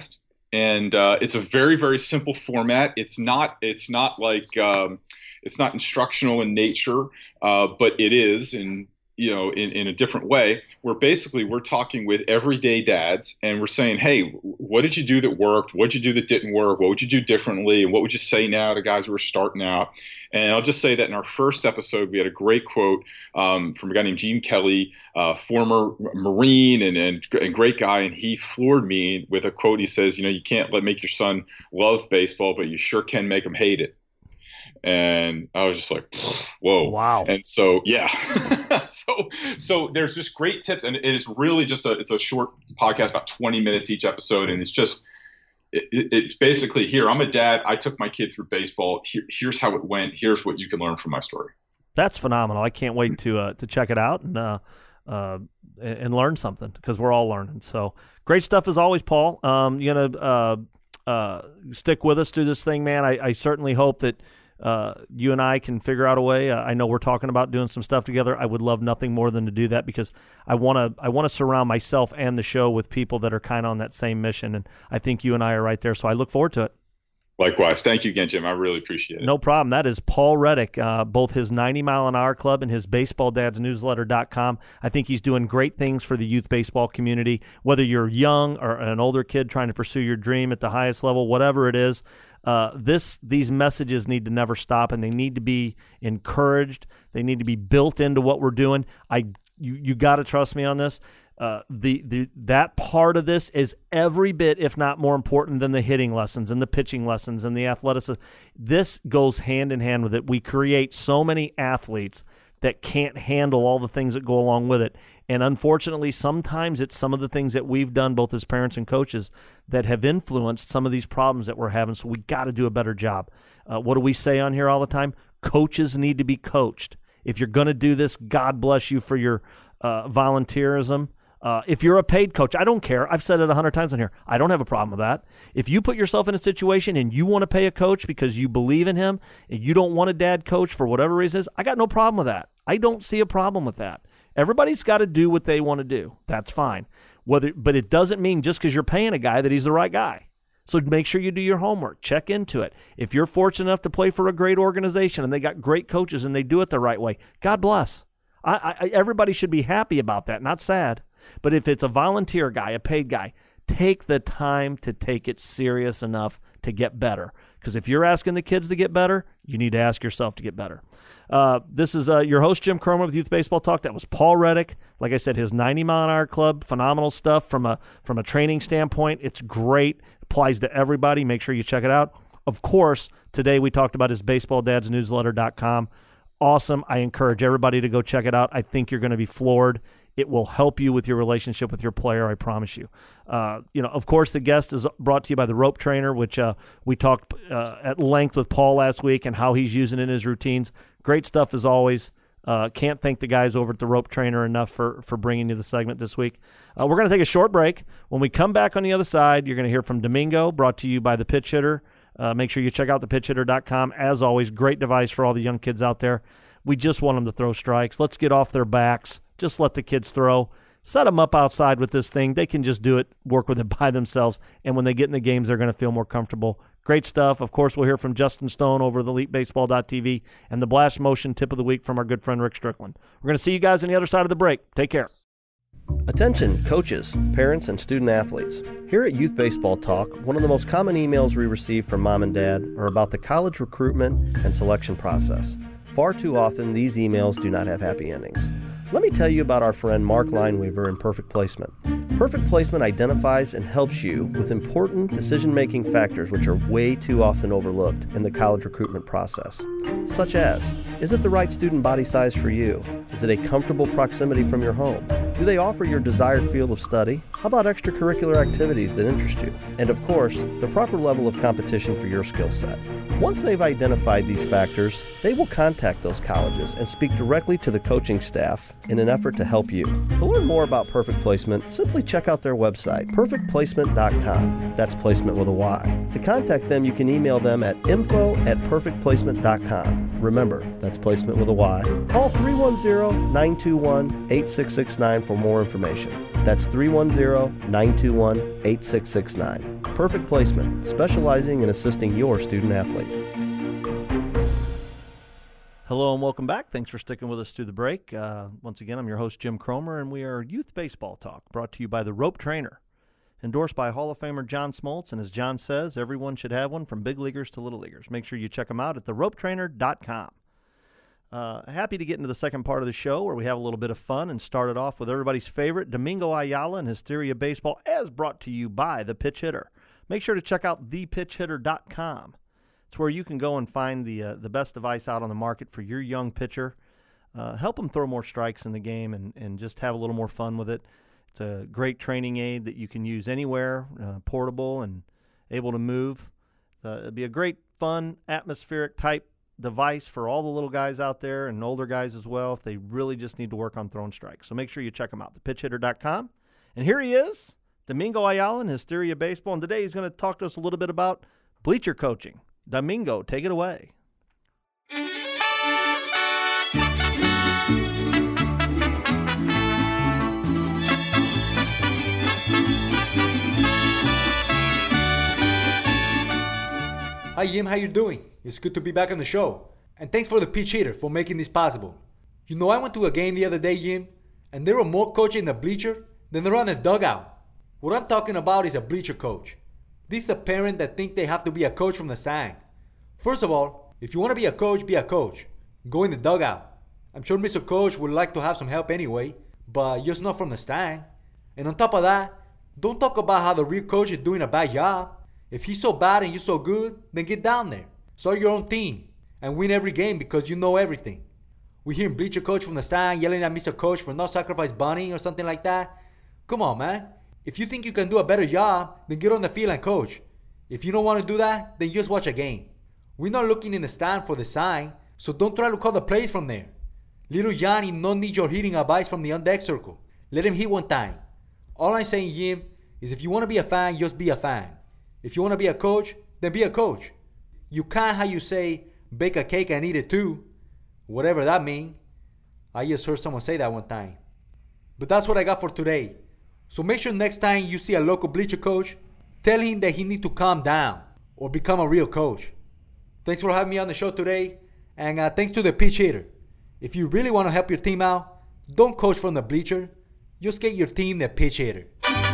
and uh, it's a very, very simple format. It's not it's not like um, it's not instructional in nature, uh, but it is in you know in, in a different way. Where basically we're talking with everyday dads, and we're saying, hey, what did you do that worked? What did you do that didn't work? What would you do differently? And what would you say now to guys who are starting out? And I'll just say that in our first episode, we had a great quote um, from a guy named Gene Kelly, uh, former Marine and, and, and great guy. And he floored me with a quote. He says, you know, you can't let make your son love baseball, but you sure can make him hate it. And I was just like, whoa. Wow. And so, yeah. so, so there's just great tips. And it is really just a, it's a short podcast, about twenty minutes each episode. And it's just, it, it's basically here. I'm a dad. I took my kid through baseball. Here, here's how it went. Here's what you can learn from my story. That's phenomenal. I can't wait to, uh, to check it out and, uh, uh, and learn something, because we're all learning. So great stuff as always, Paul. Um, you're going to, uh, uh, stick with us through this thing, man. I, I certainly hope that, Uh, you and I can figure out a way. Uh, I know we're talking about doing some stuff together. I would love nothing more than to do that, because I want to I want to surround myself and the show with people that are kind of on that same mission, and I think you and I are right there, so I look forward to it. Likewise. Thank you again, Jim. I really appreciate it. No problem. That is Paul Reddick, uh, both his ninety mile an hour club and his baseball dads newsletter dot com. I think he's doing great things for the youth baseball community, whether you're young or an older kid trying to pursue your dream at the highest level, whatever it is. Uh, this these messages need to never stop, and they need to be encouraged. They need to be built into what we're doing. I you you got to trust me on this. Uh, the the that part of this is every bit, if not more important, than the hitting lessons and the pitching lessons and the athleticism. This goes hand in hand with it. We create so many athletes that can't handle all the things that go along with it. And unfortunately, sometimes it's some of the things that we've done, both as parents and coaches, that have influenced some of these problems that we're having. So we got to do a better job. Uh, what do we say on here all the time? Coaches need to be coached. If you're going to do this, God bless you for your uh, volunteerism. Uh, if you're a paid coach, I don't care. I've said it a hundred times on here. I don't have a problem with that. If you put yourself in a situation and you want to pay a coach because you believe in him and you don't want a dad coach for whatever reason, I got no problem with that. I don't see a problem with that. Everybody's got to do what they want to do. That's fine. Whether, but it doesn't mean just because you're paying a guy that he's the right guy. So make sure you do your homework. Check into it. If you're fortunate enough to play for a great organization and they got great coaches and they do it the right way, God bless. I, I, everybody should be happy about that, not sad. But if it's a volunteer guy, a paid guy, take the time to take it serious enough to get better. Because if you're asking the kids to get better, you need to ask yourself to get better. Uh, this is uh, your host, Jim Cromer with Youth Baseball Talk. That was Paul Reddick. Like I said, his ninety mile an hour club, phenomenal stuff from a from a training standpoint. It's great. Applies to everybody. Make sure you check it out. Of course, today we talked about his baseball dads newsletter dot com. Awesome. I encourage everybody to go check it out. I think you're going to be floored. It will help you with your relationship with your player, I promise you. Uh, you know, of course, the guest is brought to you by the Rope Trainer, which uh, we talked uh, at length with Paul last week and how he's using it in his routines. Great stuff as always. Uh, can't thank the guys over at the Rope Trainer enough for, for bringing you the segment this week. Uh, we're going to take a short break. When we come back on the other side, you're going to hear from Domingo, brought to you by the Pitch Hitter. Uh, make sure you check out the pitch hitter dot com. As always, great device for all the young kids out there. We just want them to throw strikes. Let's get off their backs. Just let the kids throw. Set them up outside with this thing. They can just do it, work with it by themselves. And when they get in the games, they're going to feel more comfortable. Great stuff. Of course, we'll hear from Justin Stone over at elite baseball dot t v and the Blast Motion tip of the week from our good friend Rick Strickland. We're going to see you guys on the other side of the break. Take care. Attention coaches, parents, and student athletes. Here at Youth Baseball Talk, one of the most common emails we receive from mom and dad are about the college recruitment and selection process. Far too often, these emails do not have happy endings. Let me tell you about our friend Mark Lineweaver in Perfect Placement. Perfect Placement identifies and helps you with important decision-making factors which are way too often overlooked in the college recruitment process, such as, is it the right student body size for you? Is it a comfortable proximity from your home? Do they offer your desired field of study? How about extracurricular activities that interest you? And of course, the proper level of competition for your skill set. Once they've identified these factors, they will contact those colleges and speak directly to the coaching staff in an effort to help you. To learn more about Perfect Placement, simply check out their website, perfect placement dot com. That's placement with a Y. To contact them, you can email them at info at perfect placement dot com. Remember, that's placement with a Y. Call three one zero, nine two one, eight six six nine for more information. That's three one zero, nine two one, eight six six nine. Perfect Placement, specializing in assisting your student athlete. Hello and welcome back. Thanks for sticking with us through the break. Uh, once again, I'm your host, Jim Cromer, and we are Youth Baseball Talk, brought to you by the Rope Trainer, endorsed by Hall of Famer John Smoltz. And as John says, everyone should have one, from big leaguers to little leaguers. Make sure you check them out at the rope trainer dot com. Uh, happy to get into the second part of the show where we have a little bit of fun and start it off with everybody's favorite, Domingo Ayala and his theory of baseball, as brought to you by The Pitch Hitter. Make sure to check out the pitch hitter dot com. It's where you can go and find the uh, the best device out on the market for your young pitcher. Uh, help them throw more strikes in the game and, and just have a little more fun with it. It's a great training aid that you can use anywhere, uh, portable and able to move. Uh, it'd be a great, fun, atmospheric type device for all the little guys out there and older guys as well if they really just need to work on throwing strikes. So make sure you check them out, the pitch hitter dot com. And here he is, Domingo Ayala and his theory of baseball. And today he's going to talk to us a little bit about bleacher coaching. Domingo, take it away. Hi Jim, how you doing? It's good to be back on the show. And thanks for the Pitch Hitter for making this possible. You know, I went to a game the other day, Jim, and there were more coaches in the bleacher than there are in the dugout. What I'm talking about is a bleacher coach. This is a parent that think they have to be a coach from the stand. First of all, if you want to be a coach, be a coach. Go in the dugout. I'm sure Mister Coach would like to have some help anyway, but just not from the stand. And on top of that, don't talk about how the real coach is doing a bad job. If he's so bad and you're so good, then get down there. Start your own team and win every game because you know everything. We hear bleacher coach from the stand yelling at Mister Coach for not sacrifice bunting or something like that. Come on, man. If you think you can do a better job, then get on the field and coach. If you don't want to do that, then just watch a game. We're not looking in the stand for the sign, so don't try to call the plays from there. Little Johnny no need your hitting advice from the on-deck circle. Let him hit one time. All I'm saying, Jim, is if you want to be a fan, just be a fan. If you want to be a coach, then be a coach. You can't, how you say, bake a cake and eat it too. Whatever that means. I just heard someone say that one time. But that's what I got for today. So make sure next time you see a local bleacher coach, tell him that he needs to calm down or become a real coach. Thanks for having me on the show today, and uh, thanks to the Pitch Hitter. If you really want to help your team out, don't coach from the bleacher. Just get your team the Pitch Hitter.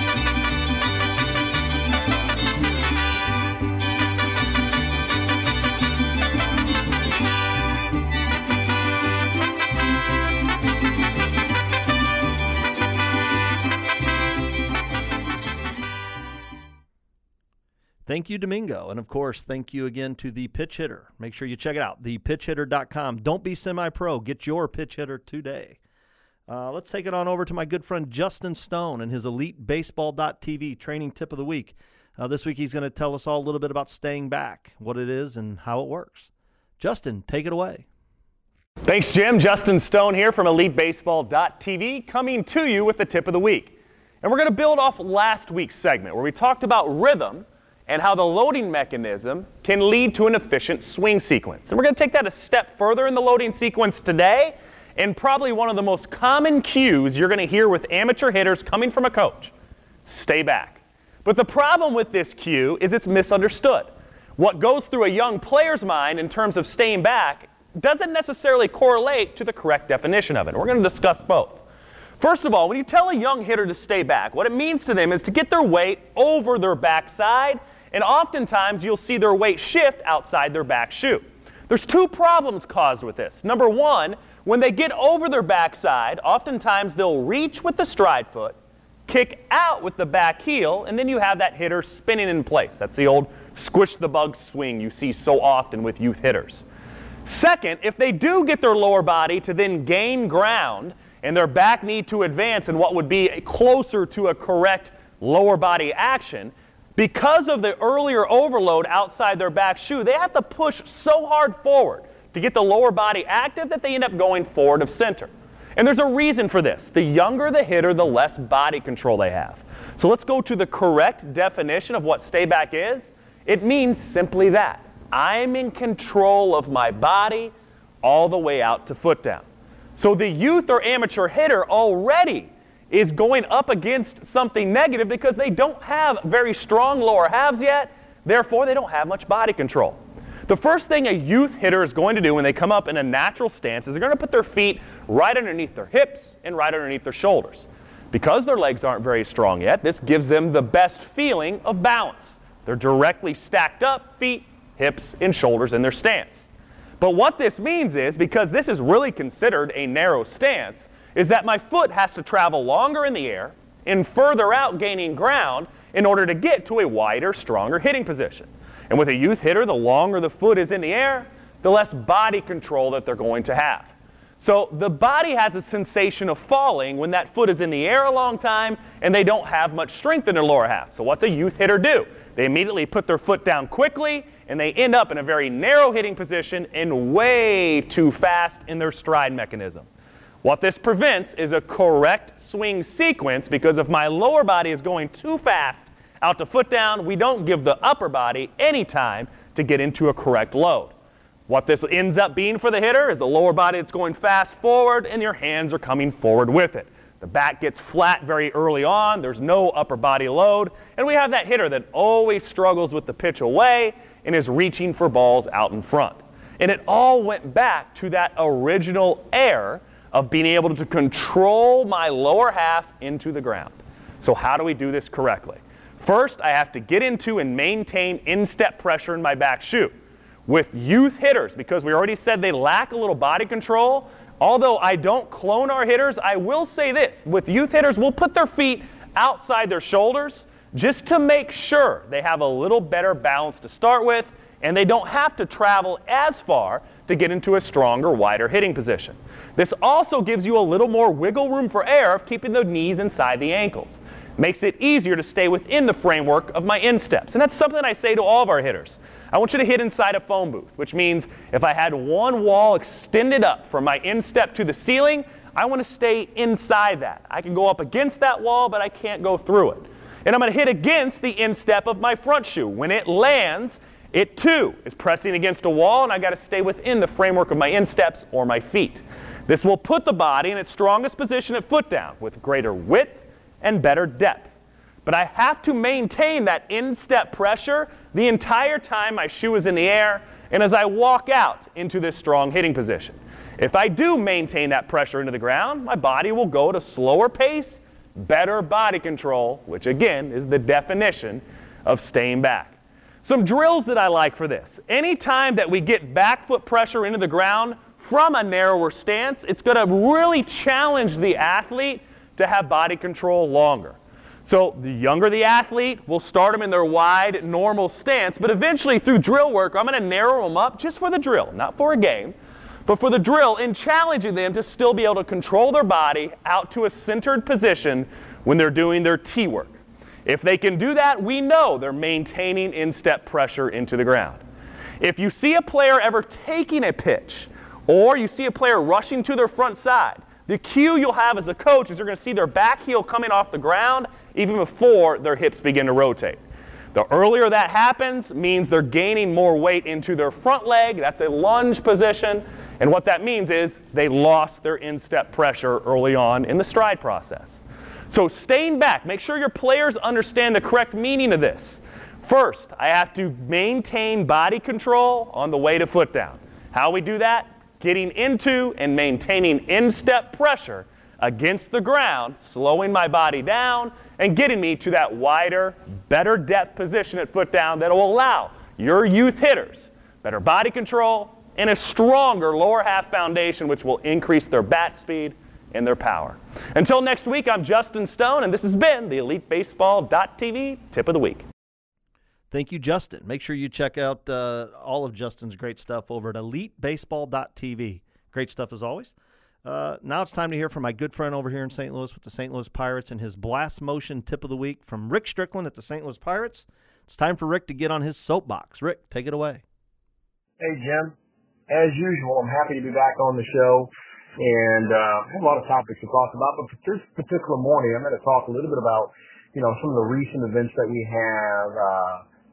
Thank you, Domingo. And, of course, thank you again to The Pitch Hitter. Make sure you check it out, the pitch hitter dot com. Don't be semi-pro. Get your pitch hitter today. Uh, let's take it on over to my good friend Justin Stone and his Elite Baseball dot T V training tip of the week. Uh, this week he's going to tell us all a little bit about staying back, what it is, and how it works. Justin, take it away. Thanks, Jim. Justin Stone here from Elite Baseball dot T V, coming to you with the tip of the week. And we're going to build off last week's segment where we talked about rhythm and how the loading mechanism can lead to an efficient swing sequence. And we're going to take that a step further in the loading sequence today, and probably one of the most common cues you're going to hear with amateur hitters coming from a coach: stay back. But the problem with this cue is it's misunderstood. What goes through a young player's mind in terms of staying back doesn't necessarily correlate to the correct definition of it. We're going to discuss both. First of all, when you tell a young hitter to stay back, what it means to them is to get their weight over their backside, and oftentimes you'll see their weight shift outside their back shoe. There's two problems caused with this. Number one, when they get over their backside, oftentimes they'll reach with the stride foot, kick out with the back heel, and then you have that hitter spinning in place. That's the old squish the bug swing you see so often with youth hitters. Second, if they do get their lower body to then gain ground and their back knee to advance in what would be closer to a correct lower body action, because of the earlier overload outside their back shoe, they have to push so hard forward to get the lower body active that they end up going forward of center. And there's a reason for this. The younger the hitter, the less body control they have. So let's go to the correct definition of what stay back is. It means simply that. I'm in control of my body all the way out to foot down. So the youth or amateur hitter already is going up against something negative because they don't have very strong lower halves yet. Therefore, they don't have much body control. The first thing a youth hitter is going to do when they come up in a natural stance is they're going to put their feet right underneath their hips and right underneath their shoulders. Because their legs aren't very strong yet, this gives them the best feeling of balance. They're directly stacked up, feet, hips, and shoulders in their stance. But what this means is, because this is really considered a narrow stance, is that my foot has to travel longer in the air and further out gaining ground in order to get to a wider, stronger hitting position. And with a youth hitter, the longer the foot is in the air, the less body control that they're going to have. So the body has a sensation of falling when that foot is in the air a long time and they don't have much strength in their lower half. So what's a youth hitter do? They immediately put their foot down quickly and they end up in a very narrow hitting position and way too fast in their stride mechanism. What this prevents is a correct swing sequence, because if my lower body is going too fast out to foot down, we don't give the upper body any time to get into a correct load. What this ends up being for the hitter is the lower body that's going fast forward and your hands are coming forward with it. The bat gets flat very early on, there's no upper body load, and we have that hitter that always struggles with the pitch away and is reaching for balls out in front. And it all went back to that original error of being able to control my lower half into the ground. So how do we do this correctly? First, I have to get into and maintain instep pressure in my back shoe. With youth hitters, because we already said they lack a little body control, although I don't clone our hitters, I will say this. With youth hitters, we'll put their feet outside their shoulders just to make sure they have a little better balance to start with and they don't have to travel as far to get into a stronger, wider hitting position. This also gives you a little more wiggle room for air of keeping the knees inside the ankles. Makes it easier to stay within the framework of my insteps. And that's something I say to all of our hitters. I want you to hit inside a phone booth, which means if I had one wall extended up from my instep to the ceiling, I want to stay inside that. I can go up against that wall, but I can't go through it. And I'm going to hit against the instep of my front shoe. When it lands, it too is pressing against a wall, and I've got to stay within the framework of my insteps or my feet. This will put the body in its strongest position at foot down with greater width and better depth. But I have to maintain that instep pressure the entire time my shoe is in the air and as I walk out into this strong hitting position. If I do maintain that pressure into the ground, my body will go at a slower pace, better body control, which again is the definition of staying back. Some drills that I like for this. Anytime that we get back foot pressure into the ground from a narrower stance, it's going to really challenge the athlete to have body control longer. So the younger the athlete, we'll start them in their wide, normal stance, but eventually through drill work, I'm going to narrow them up just for the drill, not for a game, but for the drill, and challenging them to still be able to control their body out to a centered position when they're doing their T work. If they can do that, we know they're maintaining instep pressure into the ground. If you see a player ever taking a pitch, or you see a player rushing to their front side, the cue you'll have as a coach is you're going to see their back heel coming off the ground even before their hips begin to rotate. The earlier that happens means they're gaining more weight into their front leg. That's a lunge position. And what that means is they lost their instep pressure early on in the stride process. So staying back, make sure your players understand the correct meaning of this. First, I have to maintain body control on the way to foot down. How we do that? Getting into and maintaining instep pressure against the ground, slowing my body down, and getting me to that wider, better depth position at foot down that will allow your youth hitters better body control and a stronger lower half foundation, which will increase their bat speed and their power. Until next week, I'm Justin Stone, and this has been the Elite Baseball dot T V Tip of the Week. Thank you, Justin. Make sure you check out uh, all of Justin's great stuff over at Elite Baseball dot T V. Great stuff as always. Uh, now it's time to hear from my good friend over here in Saint Louis with the Saint Louis Pirates and his Blast Motion Tip of the Week from Rick Strickland at the Saint Louis Pirates. It's time for Rick to get on his soapbox. Rick, take it away. Hey, Jim. As usual, I'm happy to be back on the show, and uh, I have a lot of topics to talk about, but for this particular morning, I'm going to talk a little bit about, you know, some of the recent events that we have uh,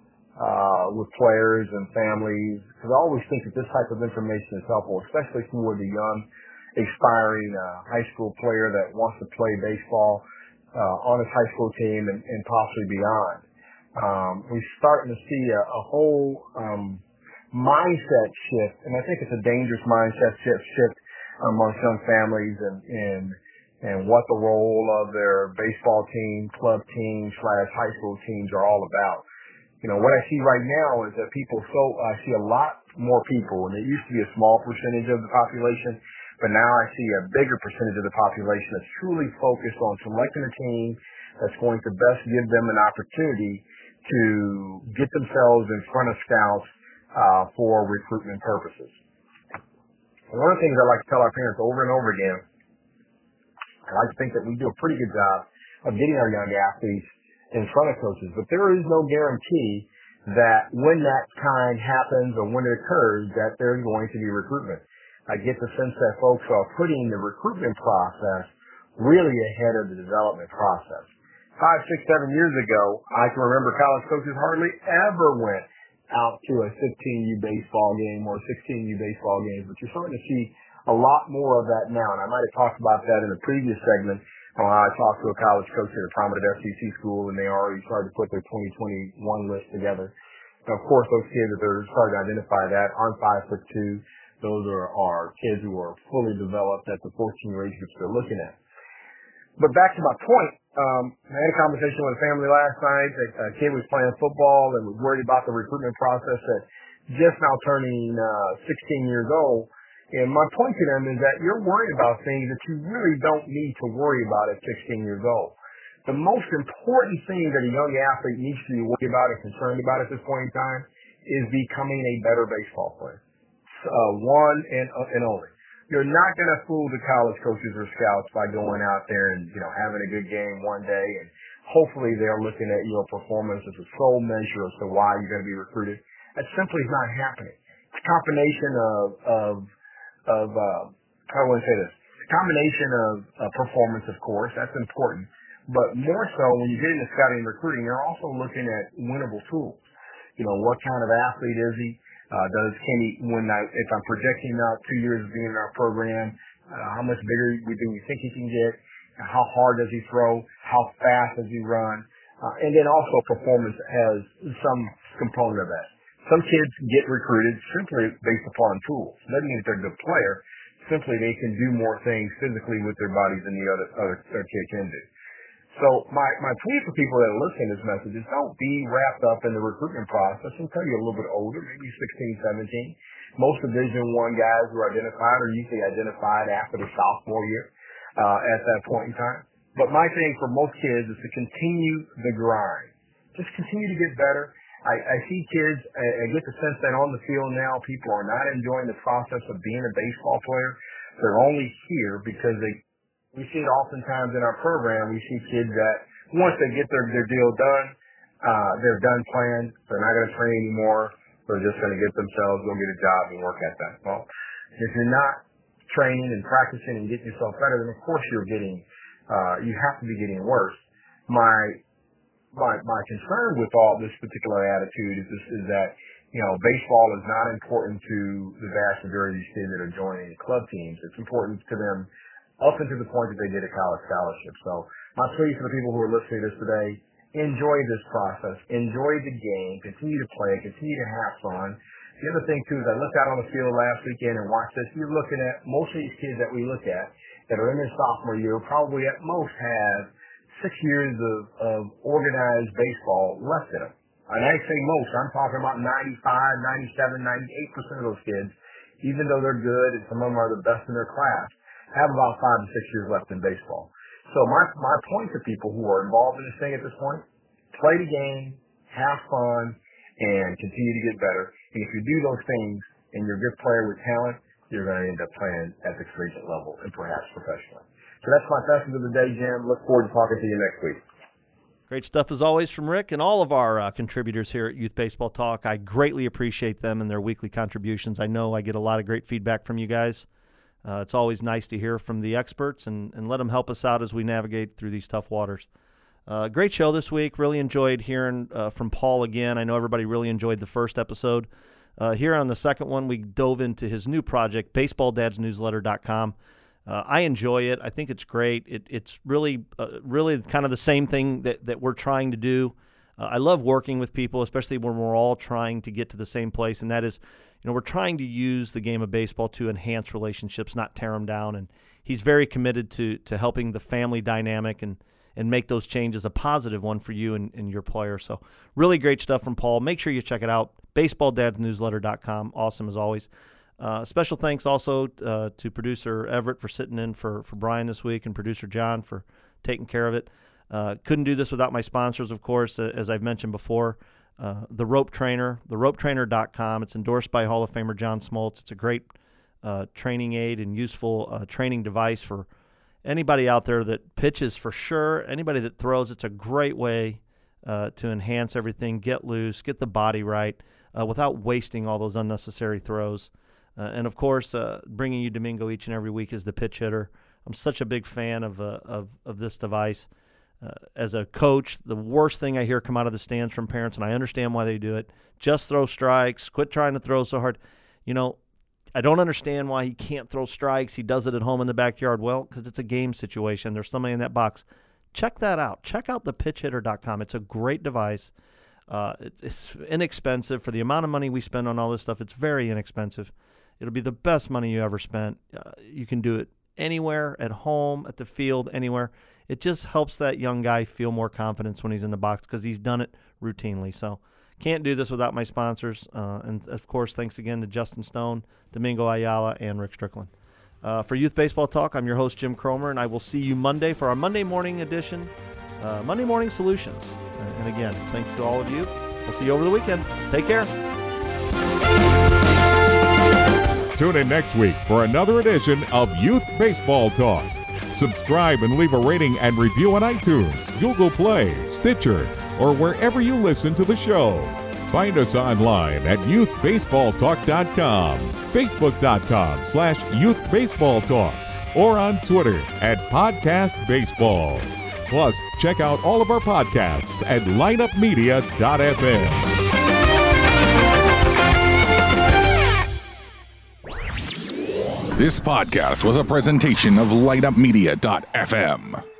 uh, with players and families, because I always think that this type of information is helpful, especially for the young. aspiring uh, high school player that wants to play baseball uh, on his high school team and, and possibly beyond. Um, we're starting to see a, a whole um, mindset shift, and I think it's a dangerous mindset shift, shift amongst young families and, and and what the role of their baseball team, club team, slash high school teams are all about. You know, what I see right now is that people, so I see a lot more people, and it used to be a small percentage of the population, but now I see a bigger percentage of the population that's truly focused on selecting a team that's going to best give them an opportunity to get themselves in front of scouts uh, for recruitment purposes. And one of the things I like to tell our parents over and over again, I like to think that we do a pretty good job of getting our young athletes in front of coaches, but there is no guarantee that when that kind happens or when it occurs that there's going to be recruitment. I get the sense that folks are putting the recruitment process really ahead of the development process. Five, six, seven years ago, I can remember college coaches hardly ever went out to a fifteen U baseball game or sixteen U baseball game, but you're starting to see a lot more of that now, and I might have talked about that in a previous segment on how I talked to a college coach at a prominent F C C school, and they already started to put their twenty twenty-one list together. And of course, those kids that they're starting to identify that aren't five foot two. Those are, are kids who are fully developed at the fourteen age groups they're looking at. But back to my point, um, I had a conversation with a family last night. A kid was playing football and was worried about the recruitment process at just now turning uh, sixteen years old. And my point to them is that you're worried about things that you really don't need to worry about at sixteen years old. The most important thing that a young athlete needs to be worried about and concerned about at this point in time is becoming a better baseball player. Uh, one and, uh, and only. You're not going to fool the college coaches or scouts by going out there and, you know, having a good game one day, and hopefully they're looking at your performance as a sole measure as to why you're going to be recruited. That simply is not happening. It's a combination of, of of, uh, how do I say this? A combination of uh, performance, of course, that's important, but more so when you get into scouting and recruiting, you're also looking at winnable tools. You know, what kind of athlete is he? Uh, does can he, when I, if I'm projecting out two years of being in our program, uh, how much bigger do we think he can get? How hard does he throw? How fast does he run? Uh, and then also performance has some component of that. Some kids get recruited simply based upon tools. It doesn't mean that they're a good player. Simply they can do more things physically with their bodies than the other, other, other kid can do. So my, my plea for people that are listening to this message is don't be wrapped up in the recruitment process until you're a little bit older, maybe sixteen, seventeen. Most Division One guys who are identified are usually identified after the sophomore year uh, at that point in time. But my thing for most kids is to continue the grind. Just continue to get better. I, I see kids, I, I get the sense that on the field now, people are not enjoying the process of being a baseball player. They're only here because they, we see it oftentimes in our program, we see kids that once they get their, their deal done, uh, they're done playing, they're not going to train anymore, they're just going to get themselves, go get a job and work at that. Well, if you're not training and practicing and getting yourself better, then of course you're getting, uh, you have to be getting worse. My, My, my concern with all this particular attitude is, this, is that, you know, baseball is not important to the vast majority of these kids that are joining club teams. It's important to them up until the point that they get a college scholarship. So my plea for the people who are listening to this today, enjoy this process, enjoy the game, continue to play, continue to have fun. The other thing, too, is I looked out on the field last weekend and watched this. You're looking at most of these kids that we look at that are in their sophomore year probably at most have six years of, of organized baseball left in them. And I say most, I'm talking about ninety-five, ninety-seven, ninety-eight percent of those kids, even though they're good and some of them are the best in their class, have about five to six years left in baseball. So my, my point to people who are involved in this thing at this point, play the game, have fun, and continue to get better. And if you do those things and you're a good player with talent, you're going to end up playing at the collegiate level and perhaps professionally. So that's my message of the day, Jim. Look forward to talking to you next week. Great stuff as always from Rick and all of our uh, contributors here at Youth Baseball Talk. I greatly appreciate them and their weekly contributions. I know I get a lot of great feedback from you guys. Uh, it's always nice to hear from the experts and, and let them help us out as we navigate through these tough waters. Uh, great show this week. Really enjoyed hearing uh, from Paul again. I know everybody really enjoyed the first episode. Uh, here on the second one, we dove into his new project, baseball dads newsletter dot com. Uh, I enjoy it. I think it's great. It, it's really, uh, really kind of the same thing that, that we're trying to do. Uh, I love working with people, especially when we're all trying to get to the same place, and that is, you know, we're trying to use the game of baseball to enhance relationships, not tear them down. And he's very committed to to helping the family dynamic and and make those changes a positive one for you and, and your player. So really great stuff from Paul. Make sure you check it out, baseball dads newsletter dot com. Awesome as always. Uh, special thanks also uh, to producer Everett for sitting in for, for Brian this week, and producer John for taking care of it. Uh, couldn't do this without my sponsors, of course, uh, as I've mentioned before. Uh, the Rope Trainer, the rope trainer dot com. It's endorsed by Hall of Famer John Smoltz. It's a great uh, training aid and useful uh, training device for anybody out there that pitches for sure, anybody that throws. It's a great way uh, to enhance everything, get loose, get the body right uh, without wasting all those unnecessary throws. Uh, and, of course, uh, bringing you Domingo each and every week is the Pitch Hitter. I'm such a big fan of uh, of, of this device. Uh, as a coach, the worst thing I hear come out of the stands from parents, and I understand why they do it, just throw strikes, quit trying to throw so hard. You know, I don't understand why he can't throw strikes. He does it at home in the backyard. Well, because it's a game situation. There's somebody in that box. Check that out. Check out the pitch hitter dot com. It's a great device. Uh, it's, it's inexpensive. For the amount of money we spend on all this stuff, it's very inexpensive. It'll be the best money you ever spent. Uh, you can do it anywhere, at home, at the field, anywhere. It just helps that young guy feel more confidence when he's in the box because he's done it routinely. So can't do this without my sponsors. Uh, and, of course, thanks again to Justin Stone, Domingo Ayala, and Rick Strickland. Uh, for Youth Baseball Talk, I'm your host, Jim Cromer, and I will see you Monday for our Monday morning edition, uh, Monday Morning Solutions. Uh, and, again, thanks to all of you. We'll see you over the weekend. Take care. Tune in next week for another edition of Youth Baseball Talk. Subscribe and leave a rating and review on iTunes, Google Play, Stitcher, or wherever you listen to the show. Find us online at youth baseball talk dot com, facebook dot com slash youth baseball talk, or on Twitter at Podcast Baseball. Plus, check out all of our podcasts at lineup media dot f m. This podcast was a presentation of light up media dot f m.